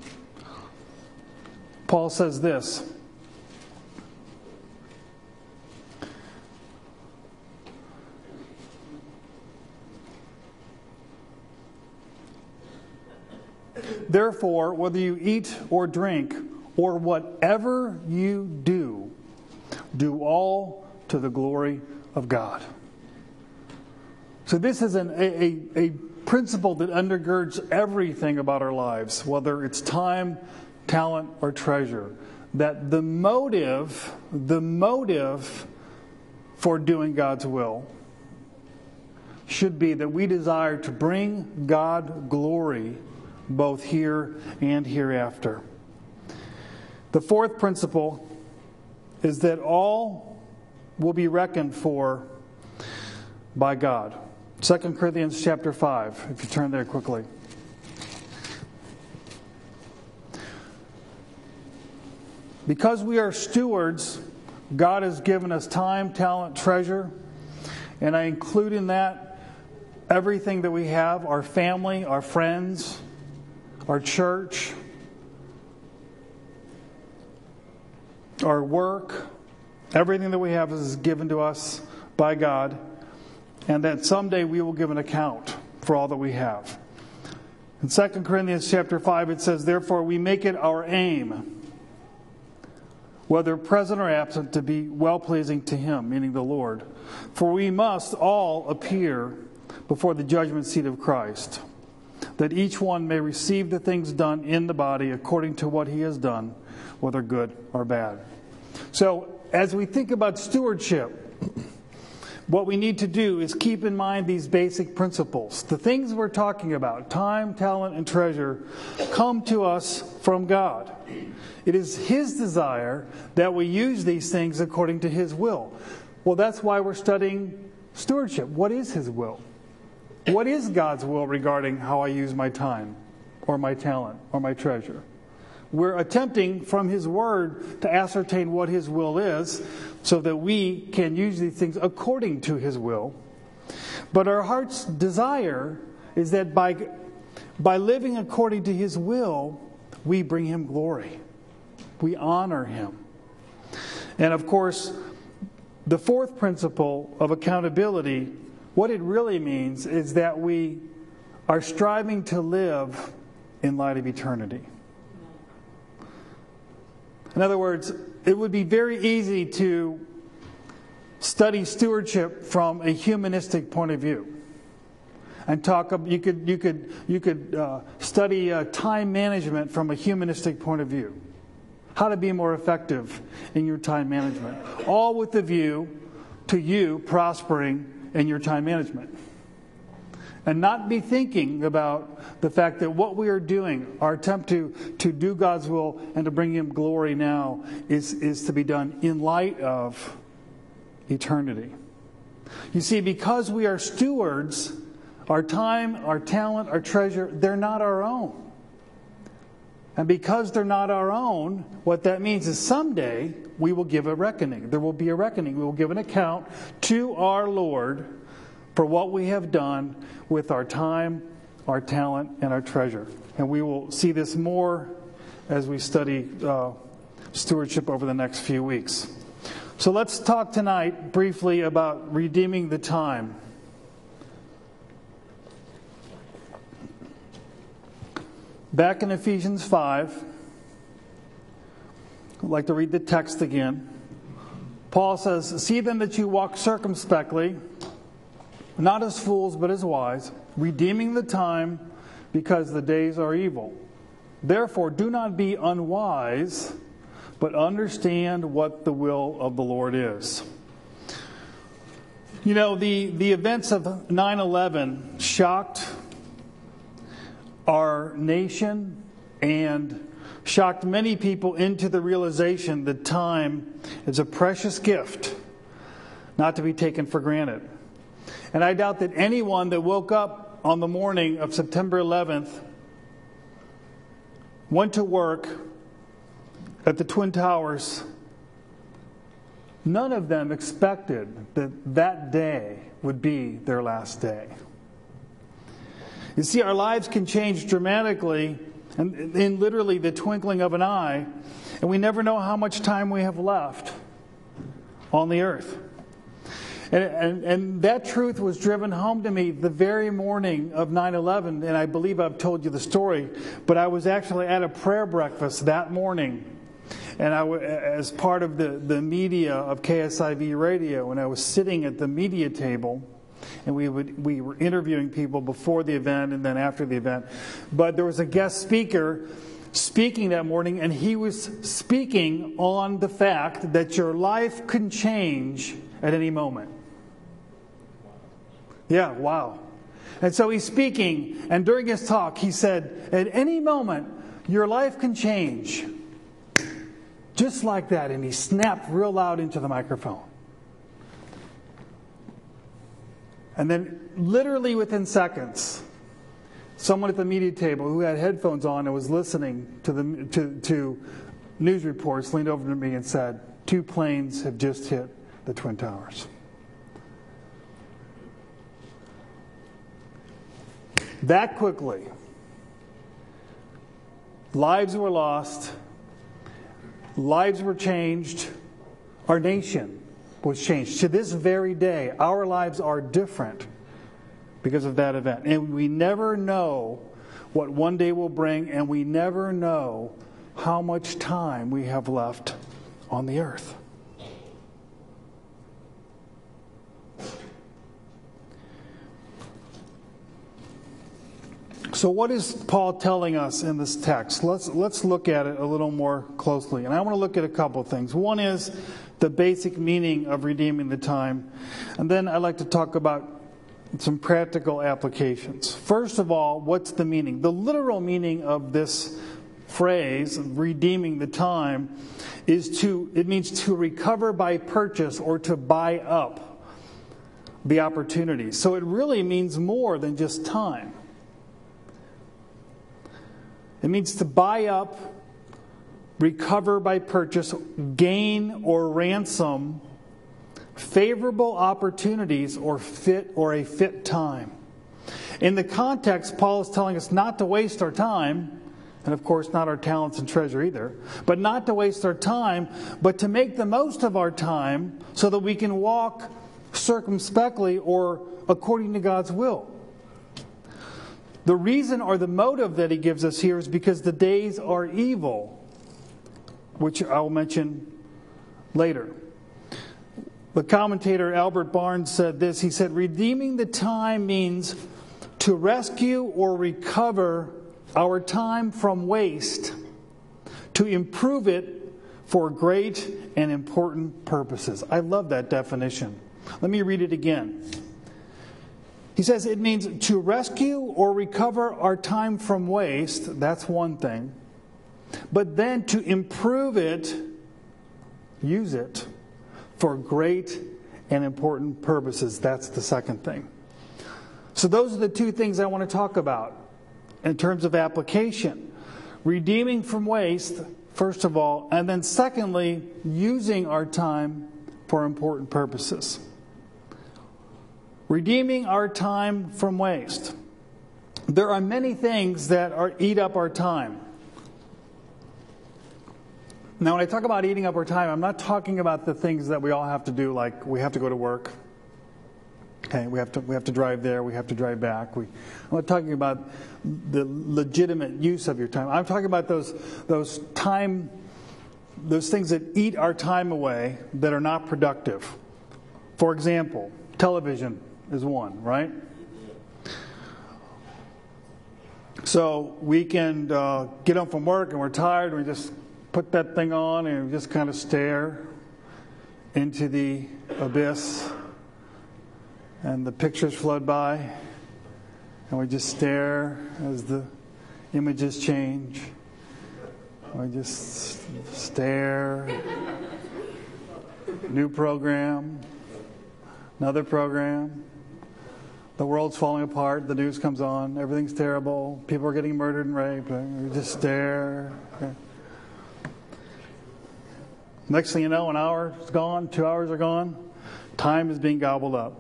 Paul says this: therefore, whether you eat or drink, or whatever you do, do all to the glory of God. So this is an, a, a principle that undergirds everything about our lives, whether it's time, talent, or treasure. That the motive, the motive for doing God's will should be that we desire to bring God glory both here and hereafter. The fourth principle is that all will be reckoned for by God. Second Corinthians chapter five, if you turn there quickly. Because we are stewards, God has given us time, talent, treasure, and I include in that everything that we have, our family, our friends, our church, our work. Everything that we have is given to us by God, and that someday we will give an account for all that we have. In Second Corinthians chapter five, it says, therefore we make it our aim, whether present or absent, to be well-pleasing to Him, meaning the Lord. For we must all appear before the judgment seat of Christ, that each one may receive the things done in the body according to what he has done, whether good or bad. So, as we think about stewardship, what we need to do is keep in mind these basic principles. The things we're talking about, time, talent, and treasure, come to us from God. It is His desire that we use these things according to His will. Well, that's why we're studying stewardship. What is His will? What is God's will regarding how I use my time, or my talent, or my treasure? We're attempting from His Word to ascertain what His will is so that we can use these things according to His will. But our heart's desire is that by, by living according to His will, we bring Him glory. We honor Him. And of course, the fourth principle of accountability, what it really means is that we are striving to live in light of eternity. In other words, it would be very easy to study stewardship from a humanistic point of view. And talk. You could you could you could uh, study uh, time management from a humanistic point of view. How to be more effective in your time management, all with the view to you prospering in your time management, and not be thinking about the fact that what we are doing, our attempt to to do God's will and to bring Him glory now, is is to be done in light of eternity. You see, because we are stewards. Our time, our talent, our treasure, they're not our own. And because they're not our own, what that means is someday we will give a reckoning. There will be a reckoning. We will give an account to our Lord for what we have done with our time, our talent, and our treasure. And we will see this more as we study uh, stewardship over the next few weeks. So let's talk tonight briefly about redeeming the time. Back in Ephesians five, I'd like to read the text again. Paul says, "See then that you walk circumspectly, not as fools but as wise, redeeming the time, because the days are evil. Therefore do not be unwise, but understand what the will of the Lord is." You know, the, the events of nine eleven shocked our nation and shocked many people into the realization that time is a precious gift, not to be taken for granted. And I doubt that anyone that woke up on the morning of September eleventh, went to work at the Twin Towers, none of them expected that that day would be their last day. You see, our lives can change dramatically in, in literally the twinkling of an eye, and we never know how much time we have left on the earth. And, and, and that truth was driven home to me the very morning of nine eleven, and I believe I've told you the story, but I was actually at a prayer breakfast that morning, and I, as part of the, the media of K S I V radio, and I was sitting at the media table. And we would we were interviewing people before the event and then after the event. But there was a guest speaker speaking that morning, and he was speaking on the fact that your life can change at any moment. Yeah, wow. And so he's speaking, and during his talk, he said, at any moment, your life can change. Just like that. And he snapped real loud into the microphone. And then, literally within seconds, someone at the media table who had headphones on and was listening to the to, to news reports leaned over to me and said, "Two planes have just hit the Twin Towers." That quickly, lives were lost, lives were changed, our nation was changed. To this very day, our lives are different because of that event. And we never know what one day will bring, and we never know how much time we have left on the earth. So what is Paul telling us in this text? Let's let's look at it a little more closely. And I want to look at a couple of things. One is the basic meaning of redeeming the time. And then I'd like to talk about some practical applications. First of all, what's the meaning? The literal meaning of this phrase, redeeming the time, is to, it means to recover by purchase or to buy up the opportunity. So it really means more than just time. It means to buy up, recover by purchase, gain or ransom favorable opportunities or fit or a fit time. In the context, Paul is telling us not to waste our time, and of course not our talents and treasure either, but not to waste our time, but to make the most of our time so that we can walk circumspectly or according to God's will. The reason or the motive that he gives us here is because the days are evil, which I'll mention later. The commentator Albert Barnes said this. He said, redeeming the time means to rescue or recover our time from waste, to improve it for great and important purposes. I love that definition. Let me read it again. He says it means to rescue or recover our time from waste. That's one thing. But then to improve it, use it for great and important purposes. That's the second thing. So those are the two things I want to talk about in terms of application. Redeeming from waste, first of all, and then secondly, using our time for important purposes. Redeeming our time from waste. There are many things that are, eat up our time. Now, when I talk about eating up our time, I'm not talking about the things that we all have to do, like we have to go to work. Okay, we have to we have to drive there, we have to drive back. We, I'm not talking about the legitimate use of your time. I'm talking about those those time, those things that eat our time away that are not productive. For example, television is one, right? So we can uh, get home from work and we're tired and we just put that thing on and we just kind of stare into the abyss, and the pictures flood by, and we just stare as the images change. We just stare. New program, another program. The world's falling apart. The news comes on. Everything's terrible. People are getting murdered and raped. We just stare. Next thing you know, an hour is gone. Two hours are gone. Time is being gobbled up.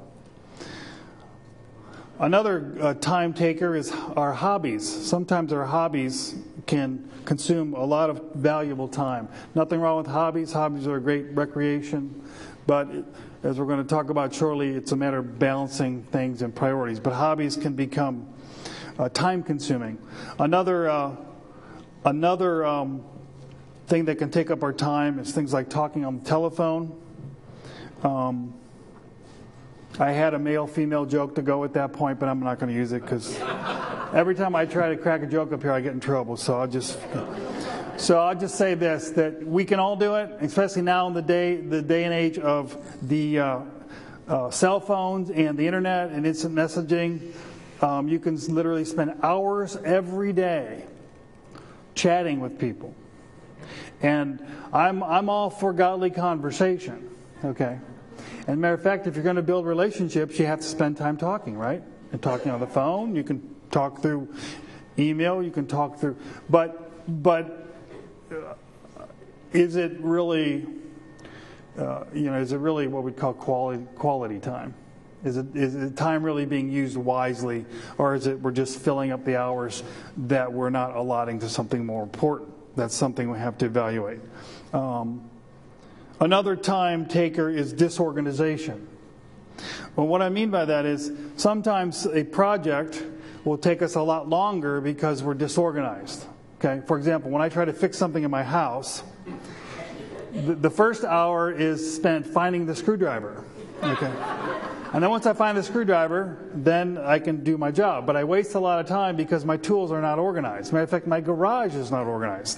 Another uh, time taker is our hobbies. Sometimes our hobbies can consume a lot of valuable time. Nothing wrong with hobbies. Hobbies are a great recreation. But as we're going to talk about shortly, it's a matter of balancing things and priorities. But hobbies can become uh, time-consuming. Another uh, another um, thing that can take up our time is things like talking on the telephone. Um, I had a male-female joke to go at that point, but I'm not going to use it because every time I try to crack a joke up here, I get in trouble. So I'll just so I'll just say this: that we can all do it, especially now in the day the day and age of the uh, uh, cell phones and the internet and instant messaging. Um, you can literally spend hours every day chatting with people. And I'm I'm all for godly conversation, okay? And matter of fact, if you're going to build relationships, you have to spend time talking, right? And talking on the phone, you can talk through email, you can talk through, but but uh, is it really, uh, you know, is it really what we call quality quality time? Is it is it time really being used wisely, or is it we're just filling up the hours that we're not allotting to something more important? That's something we have to evaluate. Um, another time taker is disorganization. Well, what I mean by that is sometimes a project will take us a lot longer because we're disorganized. Okay, for example, when I try to fix something in my house, the, the first hour is spent finding the screwdriver. Okay. And then once I find the screwdriver, then I can do my job. But I waste a lot of time because my tools are not organized. Matter of fact, my garage is not organized.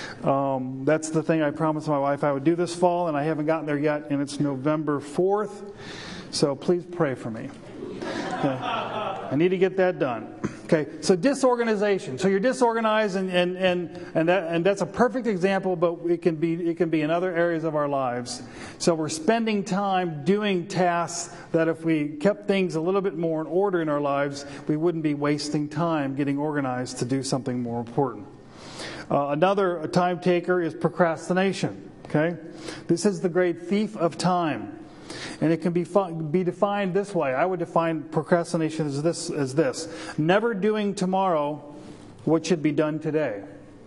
Um, that's the thing I promised my wife I would do this fall, and I haven't gotten there yet, and it's November fourth. So please pray for me. Okay. I need to get that done. Okay, so disorganization. So you're disorganized, and and and and that and that's a perfect example. But it can be it can be in other areas of our lives. So we're spending time doing tasks that if we kept things a little bit more in order in our lives, we wouldn't be wasting time getting organized to do something more important. Uh, another time taker is procrastination. Okay, this is the great thief of time. And it can be be defined this way. I would define procrastination as this as this: never doing tomorrow what should be done today.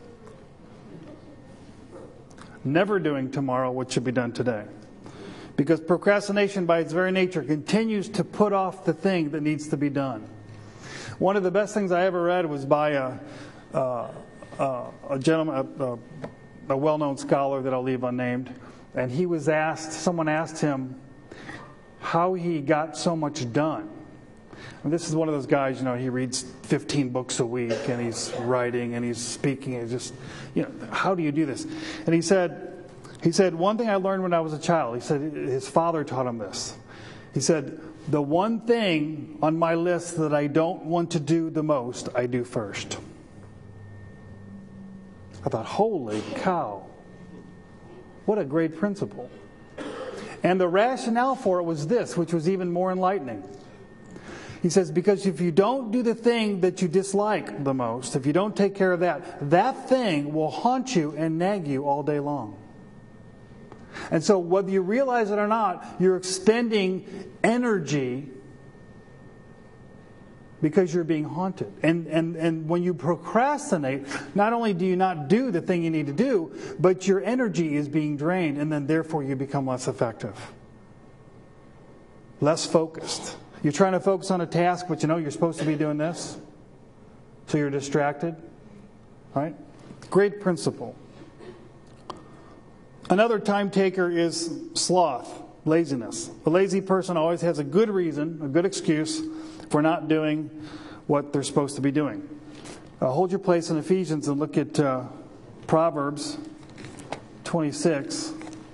Never doing tomorrow what should be done today. Because procrastination by its very nature continues to put off the thing that needs to be done. One of the best things I ever read was by a uh, uh, a gentleman, a, a well-known scholar that I'll leave unnamed. and he was asked, someone asked him how he got so much done. And this is one of those guys, you know, he reads fifteen books a week, and he's writing, and he's speaking, and just, you know, how do you do this? And he said, he said, one thing I learned when I was a child, he said his father taught him this. He said, the one thing on my list that I don't want to do the most, I do first. I thought, holy cow, what a great principle. And the rationale for it was this, which was even more enlightening. He says, because if you don't do the thing that you dislike the most, if you don't take care of that, that thing will haunt you and nag you all day long. And so whether you realize it or not, you're expending energy because you're being haunted. And, and, and when you procrastinate, not only do you not do the thing you need to do, but your energy is being drained, and then therefore you become less effective, less focused. You're trying to focus on a task, but you know you're supposed to be doing this, so you're distracted. Right? Great principle. Another time taker is sloth, laziness. A lazy person always has a good reason, a good excuse for not doing what they're supposed to be doing. Uh, hold your place in Ephesians and look at uh, Proverbs twenty-six.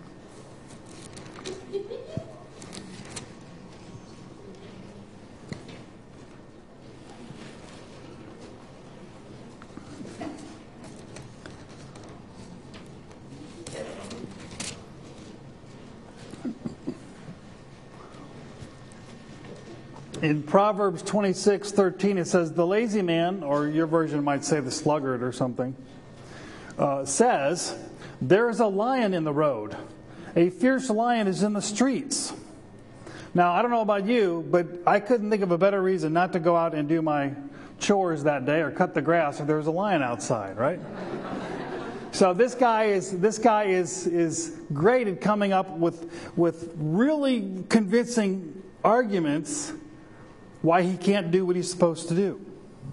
In Proverbs twenty-six thirteen, it says, the lazy man, or your version might say the sluggard or something, uh, says, there is a lion in the road. A fierce lion is in the streets. Now, I don't know about you, but I couldn't think of a better reason not to go out and do my chores that day or cut the grass if there was a lion outside, right? So this guy is this guy is is great at coming up with with really convincing arguments why he can't do what he's supposed to do.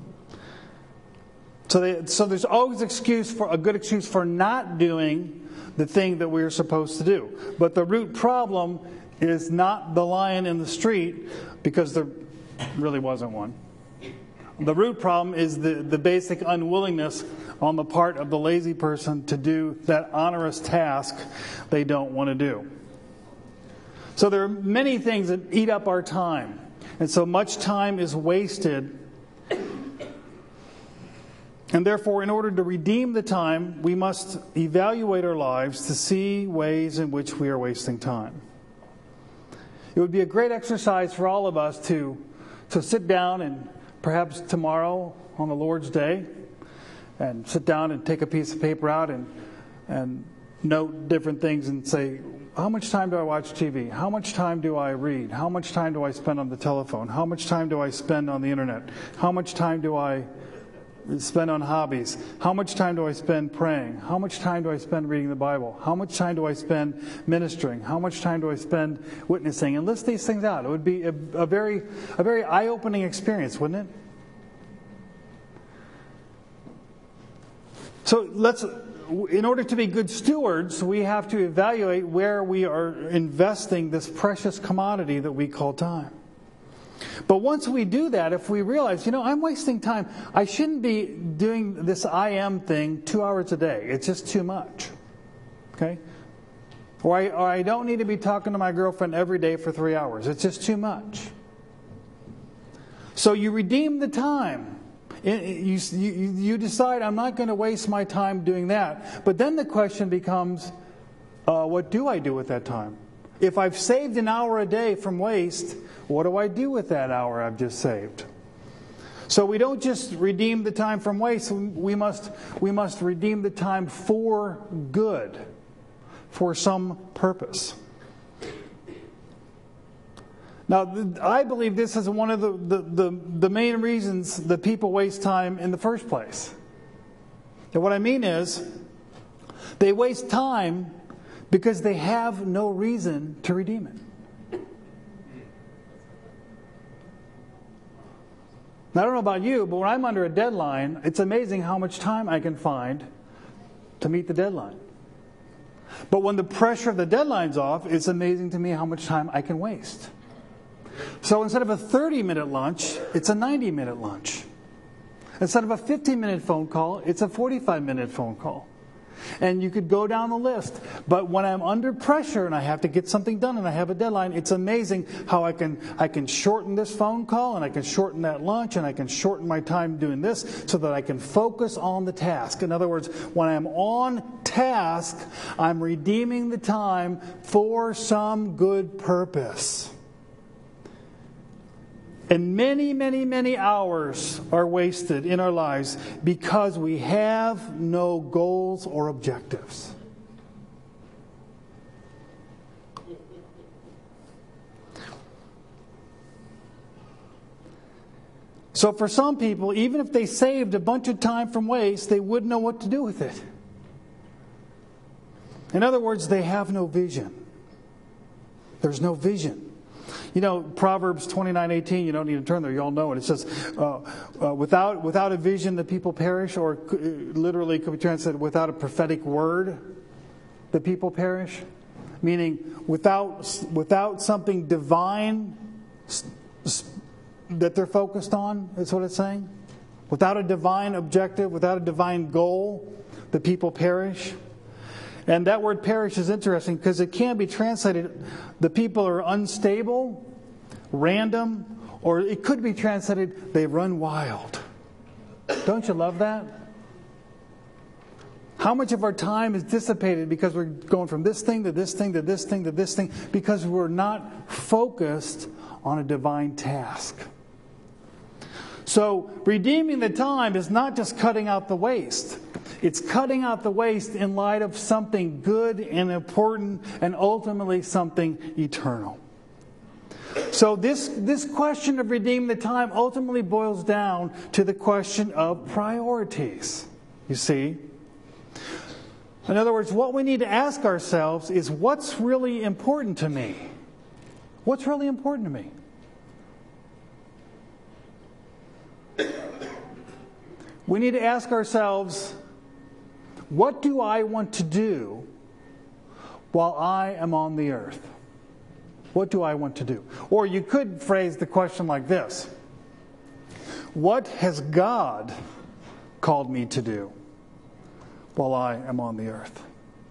So, they, so there's always excuse for a good excuse for not doing the thing that we're supposed to do. But the root problem is not the lion in the street, because there really wasn't one. The root problem is the, the basic unwillingness on the part of the lazy person to do that onerous task they don't want to do. So there are many things that eat up our time. And so much time is wasted. And therefore, in order to redeem the time, we must evaluate our lives to see ways in which we are wasting time. It would be a great exercise for all of us to, to sit down and perhaps tomorrow on the Lord's Day and sit down and take a piece of paper out and, and note different things and say, how much time do I watch T V? How much time do I read? How much time do I spend on the telephone? How much time do I spend on the internet? How much time do I spend on hobbies? How much time do I spend praying? How much time do I spend reading the Bible? How much time do I spend ministering? How much time do I spend witnessing? And list these things out. It would be a, a very, a very eye-opening experience, wouldn't it? So let's. In order to be good stewards, we have to evaluate where we are investing this precious commodity that we call time. But once we do that, if we realize, you know, I'm wasting time, I shouldn't be doing this I am thing two hours a day. It's just too much. Okay? Or I, or I don't need to be talking to my girlfriend every day for three hours. It's just too much. So you redeem the time. You, you, you decide, I'm not going to waste my time doing that. But then the question becomes, uh, what do I do with that time? If I've saved an hour a day from waste, what do I do with that hour I've just saved? So we don't just redeem the time from waste. We must, we must redeem the time for good, for some purpose. Now, I believe this is one of the, the, the, the main reasons that people waste time in the first place. And what I mean is, they waste time because they have no reason to redeem it. Now, I don't know about you, but when I'm under a deadline, it's amazing how much time I can find to meet the deadline. But when the pressure of the deadline's off, it's amazing to me how much time I can waste. So instead of a thirty-minute lunch, it's a ninety-minute lunch. Instead of a fifteen-minute phone call, it's a forty-five-minute phone call. And you could go down the list. But when I'm under pressure and I have to get something done and I have a deadline, it's amazing how I can I can shorten this phone call and I can shorten that lunch and I can shorten my time doing this so that I can focus on the task. In other words, when I'm on task, I'm redeeming the time for some good purpose. And many, many, many hours are wasted in our lives because we have no goals or objectives. So for some people, even if they saved a bunch of time from waste, they wouldn't know what to do with it. In other words, they have no vision. There's no vision. You know, Proverbs twenty-nine eighteen, you don't need to turn there, you all know it. It says, uh, uh, without without a vision, the people perish, or literally could be translated, without a prophetic word, the people perish. Meaning, without without something divine that they're focused on, is what it's saying. Without a divine objective, without a divine goal, the people perish. And that word perish is interesting because it can be translated, the people are unstable, random, or it could be translated, they run wild. Don't you love that? How much of our time is dissipated because we're going from this thing to this thing to this thing to this thing because we're not focused on a divine task. So redeeming the time is not just cutting out the waste. It's cutting out the waste in light of something good and important and ultimately something eternal. So this, this question of redeeming the time ultimately boils down to the question of priorities. You see? In other words, what we need to ask ourselves is, what's really important to me? What's really important to me? We need to ask ourselves, what do I want to do while I am on the earth? What do I want to do? Or you could phrase the question like this: what has God called me to do while I am on the earth?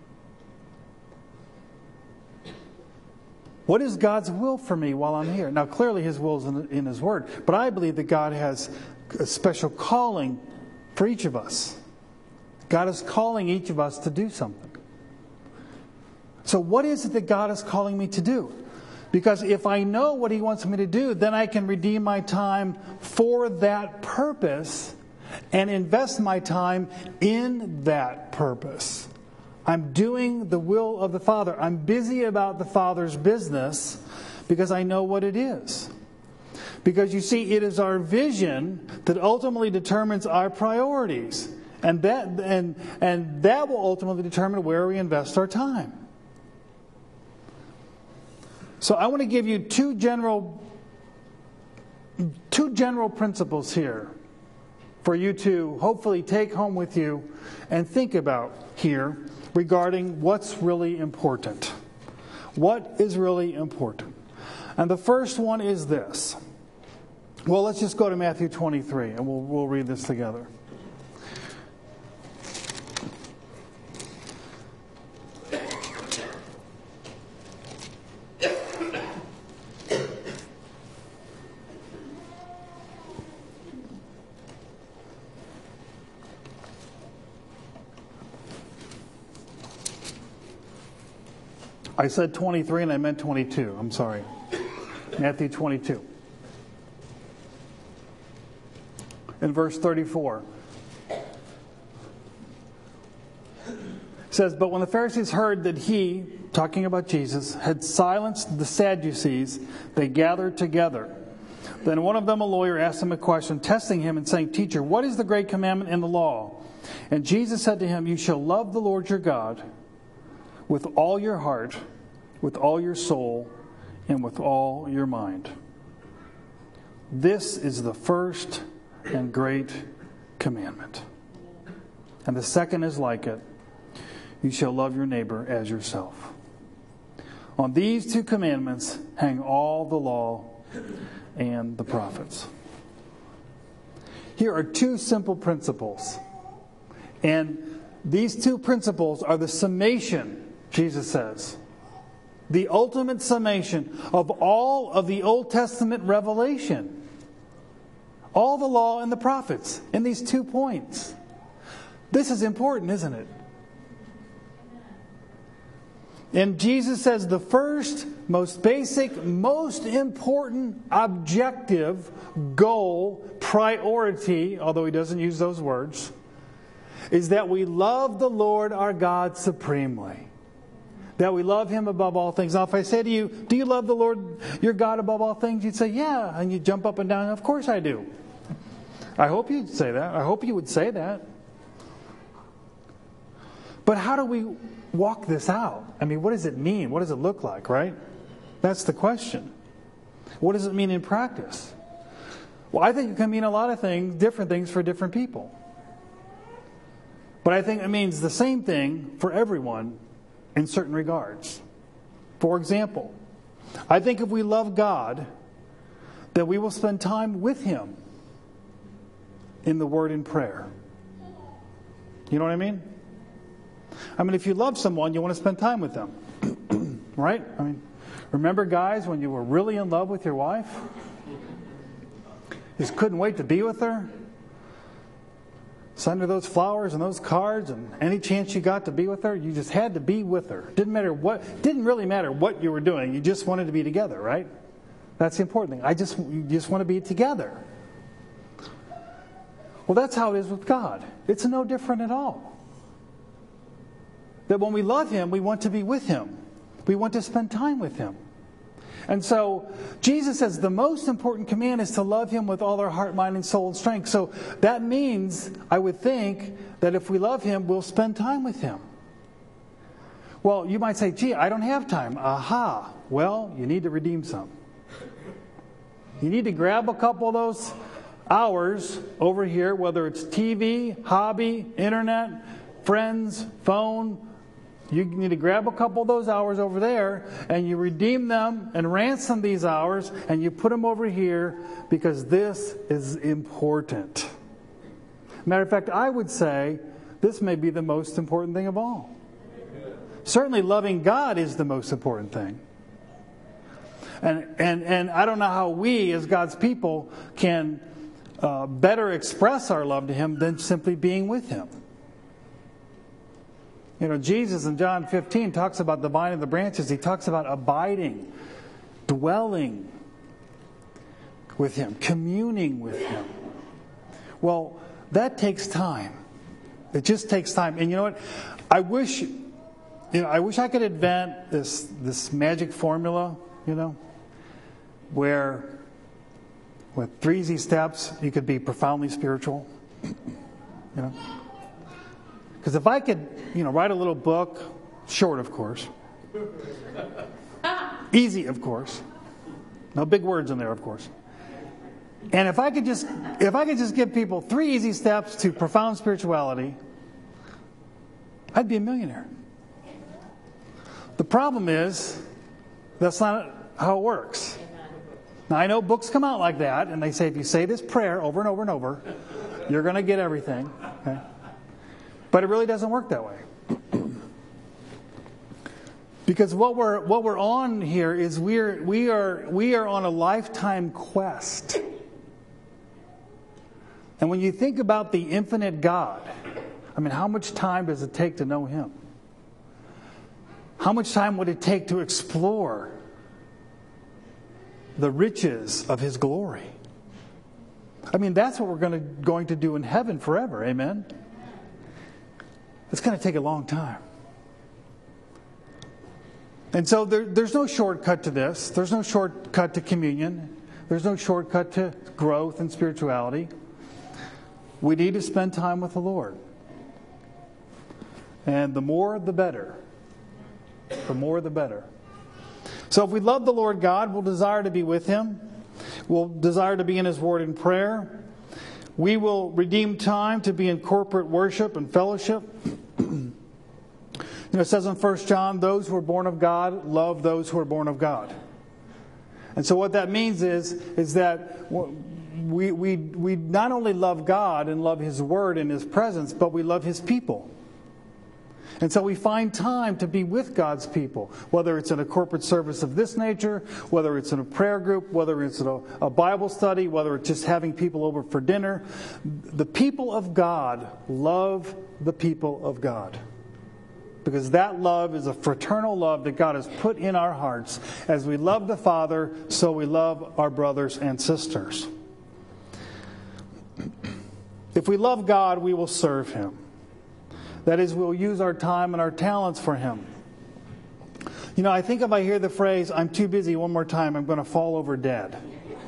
What is God's will for me while I'm here? Now, clearly His will is in, in His Word, but I believe that God has a special calling for each of us. God is calling each of us to do something. So what is it that God is calling me to do? Because if I know what He wants me to do, then I can redeem my time for that purpose and invest my time in that purpose. I'm doing the will of the Father. I'm busy about the Father's business because I know what it is. Because you see, it is our vision that ultimately determines our priorities. And that and and that will ultimately determine where we invest our time. So I want to give you two general two general principles here for you to hopefully take home with you and think about here regarding what's really important. What is really important? And the first one is this. Well, let's just go to Matthew twenty-three and we'll we'll read this together. I said twenty-three and I meant twenty-two. I'm sorry. Matthew twenty-two. In verse thirty-four. It says, "But when the Pharisees heard that he," talking about Jesus, "had silenced the Sadducees, they gathered together. Then one of them, a lawyer, asked him a question, testing him and saying, 'Teacher, what is the great commandment in the law?' And Jesus said to him, 'You shall love the Lord your God with all your heart, with all your soul, and with all your mind. This is the first and great commandment. And the second is like it. you shall love your neighbor as yourself. On these two commandments hang all the law and the prophets. Here are two simple principles. And these two principles are the summation, Jesus says, the ultimate summation of all of the Old Testament revelation. All the law and the prophets in these two points. This is important, isn't it? And Jesus says the first, most basic, most important objective, goal, priority, although he doesn't use those words, is that we love the Lord our God supremely. That we love Him above all things. Now, if I say to you, do you love the Lord your God above all things? You'd say, yeah. And you jump up and down, of course I do. I hope you'd say that. I hope you would say that. But how do we walk this out? I mean, what does it mean? What does it look like, right? That's the question. What does it mean in practice? Well, I think it can mean a lot of things, different things for different people. But I think it means the same thing for everyone in certain regards. For example, I think if we love God, that we will spend time with Him in the Word and prayer. You know what I mean? I mean, if you love someone, you want to spend time with them. Right? I mean, remember, guys, when you were really in love with your wife? You just couldn't wait to be with her? Send her those flowers and those cards, and any chance you got to be with her, you just had to be with her. Didn't matter what, didn't really matter what you were doing. You just wanted to be together, right? That's the important thing. I just, you just want to be together. Well, that's how it is with God. It's no different at all. That when we love Him, we want to be with Him. We want to spend time with Him. And so Jesus says the most important command is to love Him with all our heart, mind, and soul and strength. So that means, I would think, that if we love Him, we'll spend time with Him. Well, you might say, gee, I don't have time. Aha. Well, you need to redeem some. You need to grab a couple of those hours over here, whether it's T V, hobby, internet, friends, phone. You need to grab a couple of those hours over there and you redeem them and ransom these hours and you put them over here because this is important. Matter of fact, I would say this may be the most important thing of all. Certainly loving God is the most important thing. And and and I don't know how we as God's people can uh, better express our love to Him than simply being with Him. You know, Jesus in John fifteen talks about the vine and the branches. He talks about abiding, dwelling with Him, communing with Him. Well, that takes time. It just takes time. And you know what? I wish, you know, I wish I could invent this this magic formula, you know, where with three easy steps you could be profoundly spiritual. You know? Because if I could, you know, write a little book, short of course, easy of course, no big words in there of course, and if I could just, if I could just give people three easy steps to profound spirituality, I'd be a millionaire. The problem is, that's not how it works. Now I know books come out like that, and they say if you say this prayer over and over and over, you're going to get everything. Okay? But it really doesn't work that way. Because what we're what we're on here is we're we are we are on a lifetime quest. And when you think about the infinite God, I mean, how much time does it take to know Him? How much time would it take to explore the riches of His glory? I mean, that's what we're going to going to do in heaven forever. Amen. It's going to take a long time. And so there, there's no shortcut to this. There's no shortcut to communion. There's no shortcut to growth and spirituality. We need to spend time with the Lord. And the more, the better. The more, the better. So if we love the Lord God, we'll desire to be with Him. We'll desire to be in His Word and prayer. We will redeem time to be in corporate worship and fellowship. know, it says in First John, those who are born of God love those who are born of God. And so what that means is, is that we, we, we not only love God and love His Word and His presence, but we love His people. And so we find time to be with God's people, whether it's in a corporate service of this nature, whether it's in a prayer group, whether it's in a, a Bible study, whether it's just having people over for dinner. The people of God love the people of God. Because that love is a fraternal love that God has put in our hearts. As we love the Father, so we love our brothers and sisters. If we love God, we will serve Him. That is, we'll use our time and our talents for Him. You know, I think if I hear the phrase, I'm too busy one more time, I'm going to fall over dead.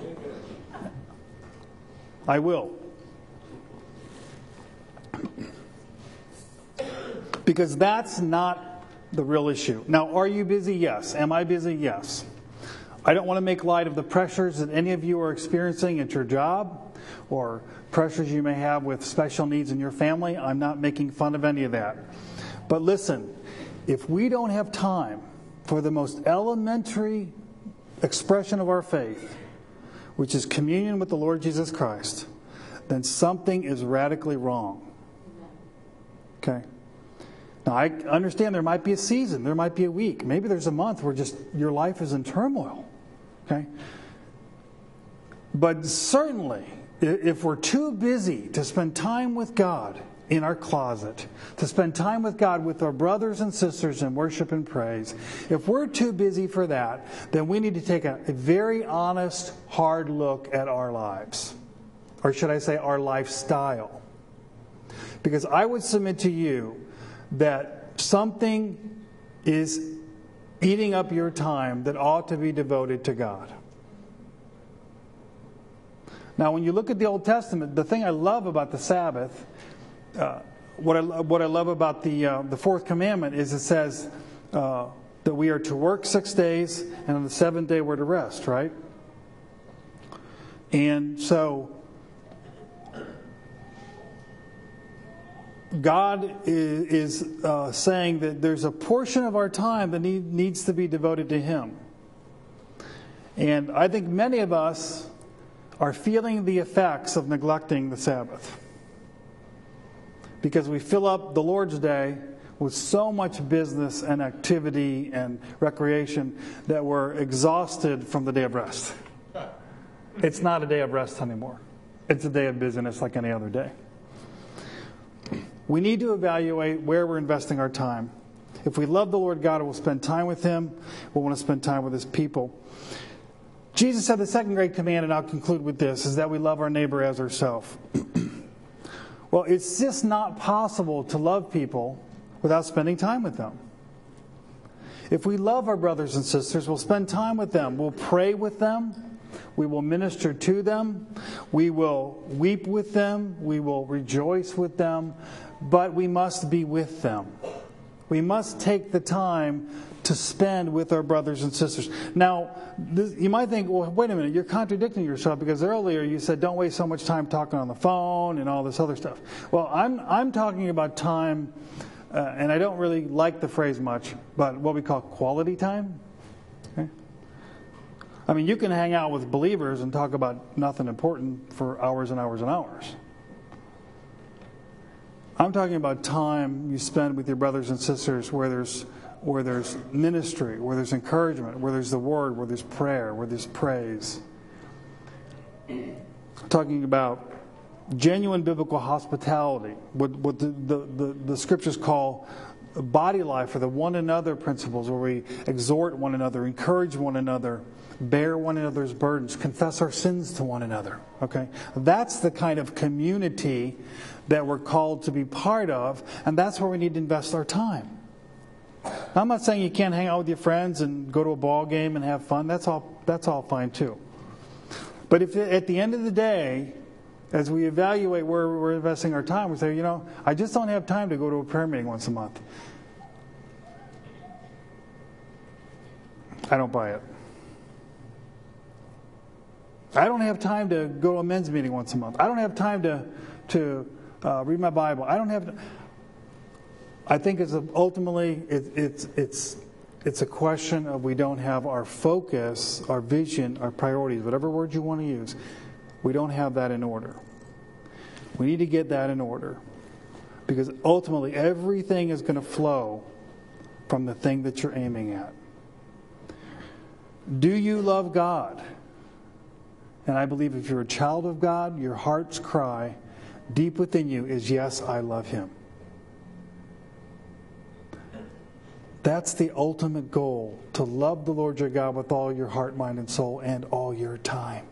I will. Because that's not the real issue. Now, are you busy? Yes. Am I busy? Yes. I don't want to make light of the pressures that any of you are experiencing at your job or pressures you may have with special needs in your family. I'm not making fun of any of that. But listen, if we don't have time for the most elementary expression of our faith, which is communion with the Lord Jesus Christ, then something is radically wrong. Okay? Now, I understand there might be a season, there might be a week, maybe there's a month where just your life is in turmoil. Okay? But certainly, if we're too busy to spend time with God in our closet, to spend time with God with our brothers and sisters in worship and praise, if we're too busy for that, then we need to take a, a very honest, hard look at our lives. Or should I say our lifestyle? Because I would submit to you that something is eating up your time that ought to be devoted to God. Now, when you look at the Old Testament, the thing I love about the Sabbath, uh, what I what I love about the uh, the fourth commandment is it says uh, that we are to work six days, and on the seventh day we're to rest, right? And so God is, is uh, saying that there's a portion of our time that need, needs to be devoted to Him. And I think many of us are feeling the effects of neglecting the Sabbath. Because we fill up the Lord's Day with so much business and activity and recreation that we're exhausted from the day of rest. It's not a day of rest anymore. It's a day of business like any other day. We need to evaluate where we're investing our time. If we love the Lord God, we'll spend time with Him. We'll want to spend time with His people. Jesus said the second great command, and I'll conclude with this, is that we love our neighbor as ourselves. Well, it's just not possible to love people without spending time with them. If we love our brothers and sisters, we'll spend time with them. We'll pray with them. We will minister to them. We will weep with them. We will rejoice with them. But we must be with them. We must take the time to spend with our brothers and sisters. Now, this, you might think, well, wait a minute, you're contradicting yourself because earlier you said don't waste so much time talking on the phone and all this other stuff. Well, I'm I'm talking about time, uh, and I don't really like the phrase much, but what we call quality time. Okay? I mean, you can hang out with believers and talk about nothing important for hours and hours and hours. I'm talking about time you spend with your brothers and sisters where there's where there's ministry, where there's encouragement, where there's the Word, where there's prayer, where there's praise. I'm talking about genuine biblical hospitality, what, what the, the, the, the Scriptures call body life, or the one another principles, where we exhort one another, encourage one another, bear one another's burdens, confess our sins to one another. Okay, that's the kind of community that we're called to be part of, and that's where we need to invest our time. Now, I'm not saying you can't hang out with your friends and go to a ball game and have fun. That's all. That's all fine too. But if at the end of the day, as we evaluate where we're investing our time, we say, you know, I just don't have time to go to a prayer meeting once a month. I don't buy it. I don't have time to go to a men's meeting once a month. I don't have time to to uh, read my Bible. I don't have. To, I think it's a, ultimately it, it's it's it's a question of we don't have our focus, our vision, our priorities, whatever word you want to use. We don't have that in order. We need to get that in order, because ultimately everything is going to flow from the thing that you're aiming at. Do you love God? And I believe if you're a child of God, your heart's cry deep within you is, yes, I love Him. That's the ultimate goal, to love the Lord your God with all your heart, mind, and soul, and all your time.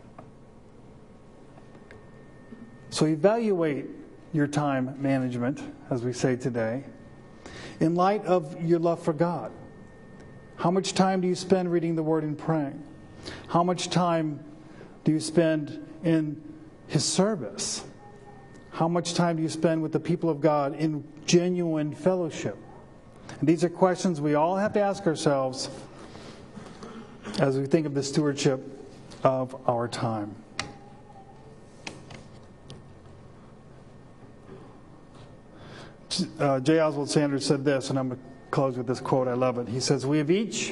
So evaluate your time management, as we say today, in light of your love for God. How much time do you spend reading the Word and praying? How much time do you spend in His service? How much time do you spend with the people of God in genuine fellowship? And these are questions we all have to ask ourselves as we think of the stewardship of our time. Uh, J. Oswald Sanders said this, and I'm going to close with this quote. I love it. He says, "We have each,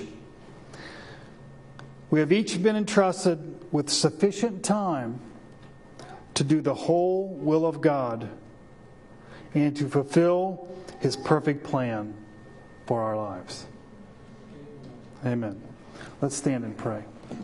we have each been entrusted with sufficient time to do the whole will of God and to fulfill His perfect plan for our lives." Amen. Let's stand and pray.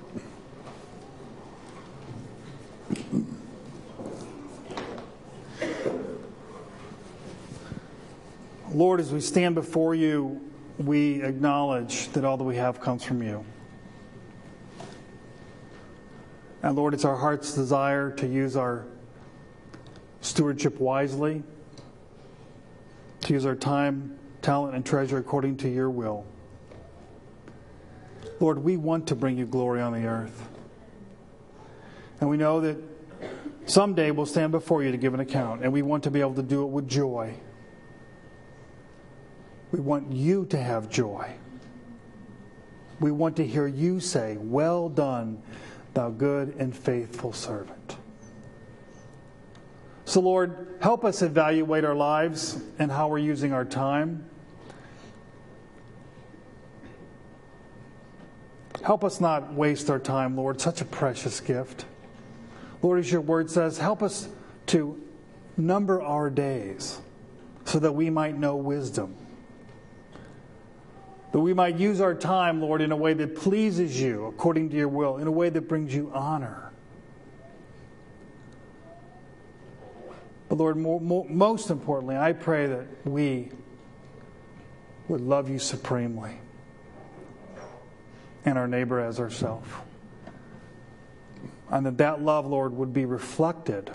Lord, as we stand before You, we acknowledge that all that we have comes from You. And Lord, it's our heart's desire to use our stewardship wisely, to use our time, talent, and treasure according to Your will. Lord, we want to bring You glory on the earth. And we know that someday we'll stand before You to give an account, and we want to be able to do it with joy. We want You to have joy. We want to hear You say, "Well done, thou good and faithful servant." So Lord, help us evaluate our lives and how we're using our time. Help us not waste our time, Lord, such a precious gift. Lord, as Your word says, help us to number our days so that we might know wisdom. That we might use our time, Lord, in a way that pleases You according to Your will, in a way that brings You honor. But Lord, more, more, most importantly, I pray that we would love You supremely and our neighbor as ourselves. And that that love, Lord, would be reflected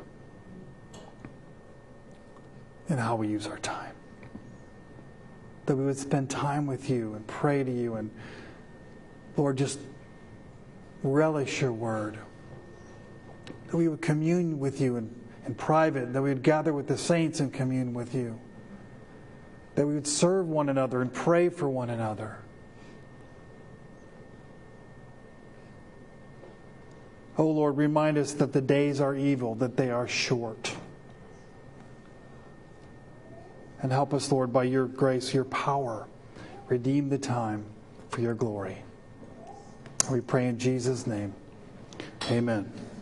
in how we use our time. That we would spend time with You and pray to You and, Lord, just relish Your word. That we would commune with You in, in private. That we would gather with the saints and commune with You. That we would serve one another and pray for one another. Oh Lord, remind us that the days are evil, that they are short. And help us, Lord, by Your grace, Your power, redeem the time for Your glory. We pray in Jesus' name. Amen.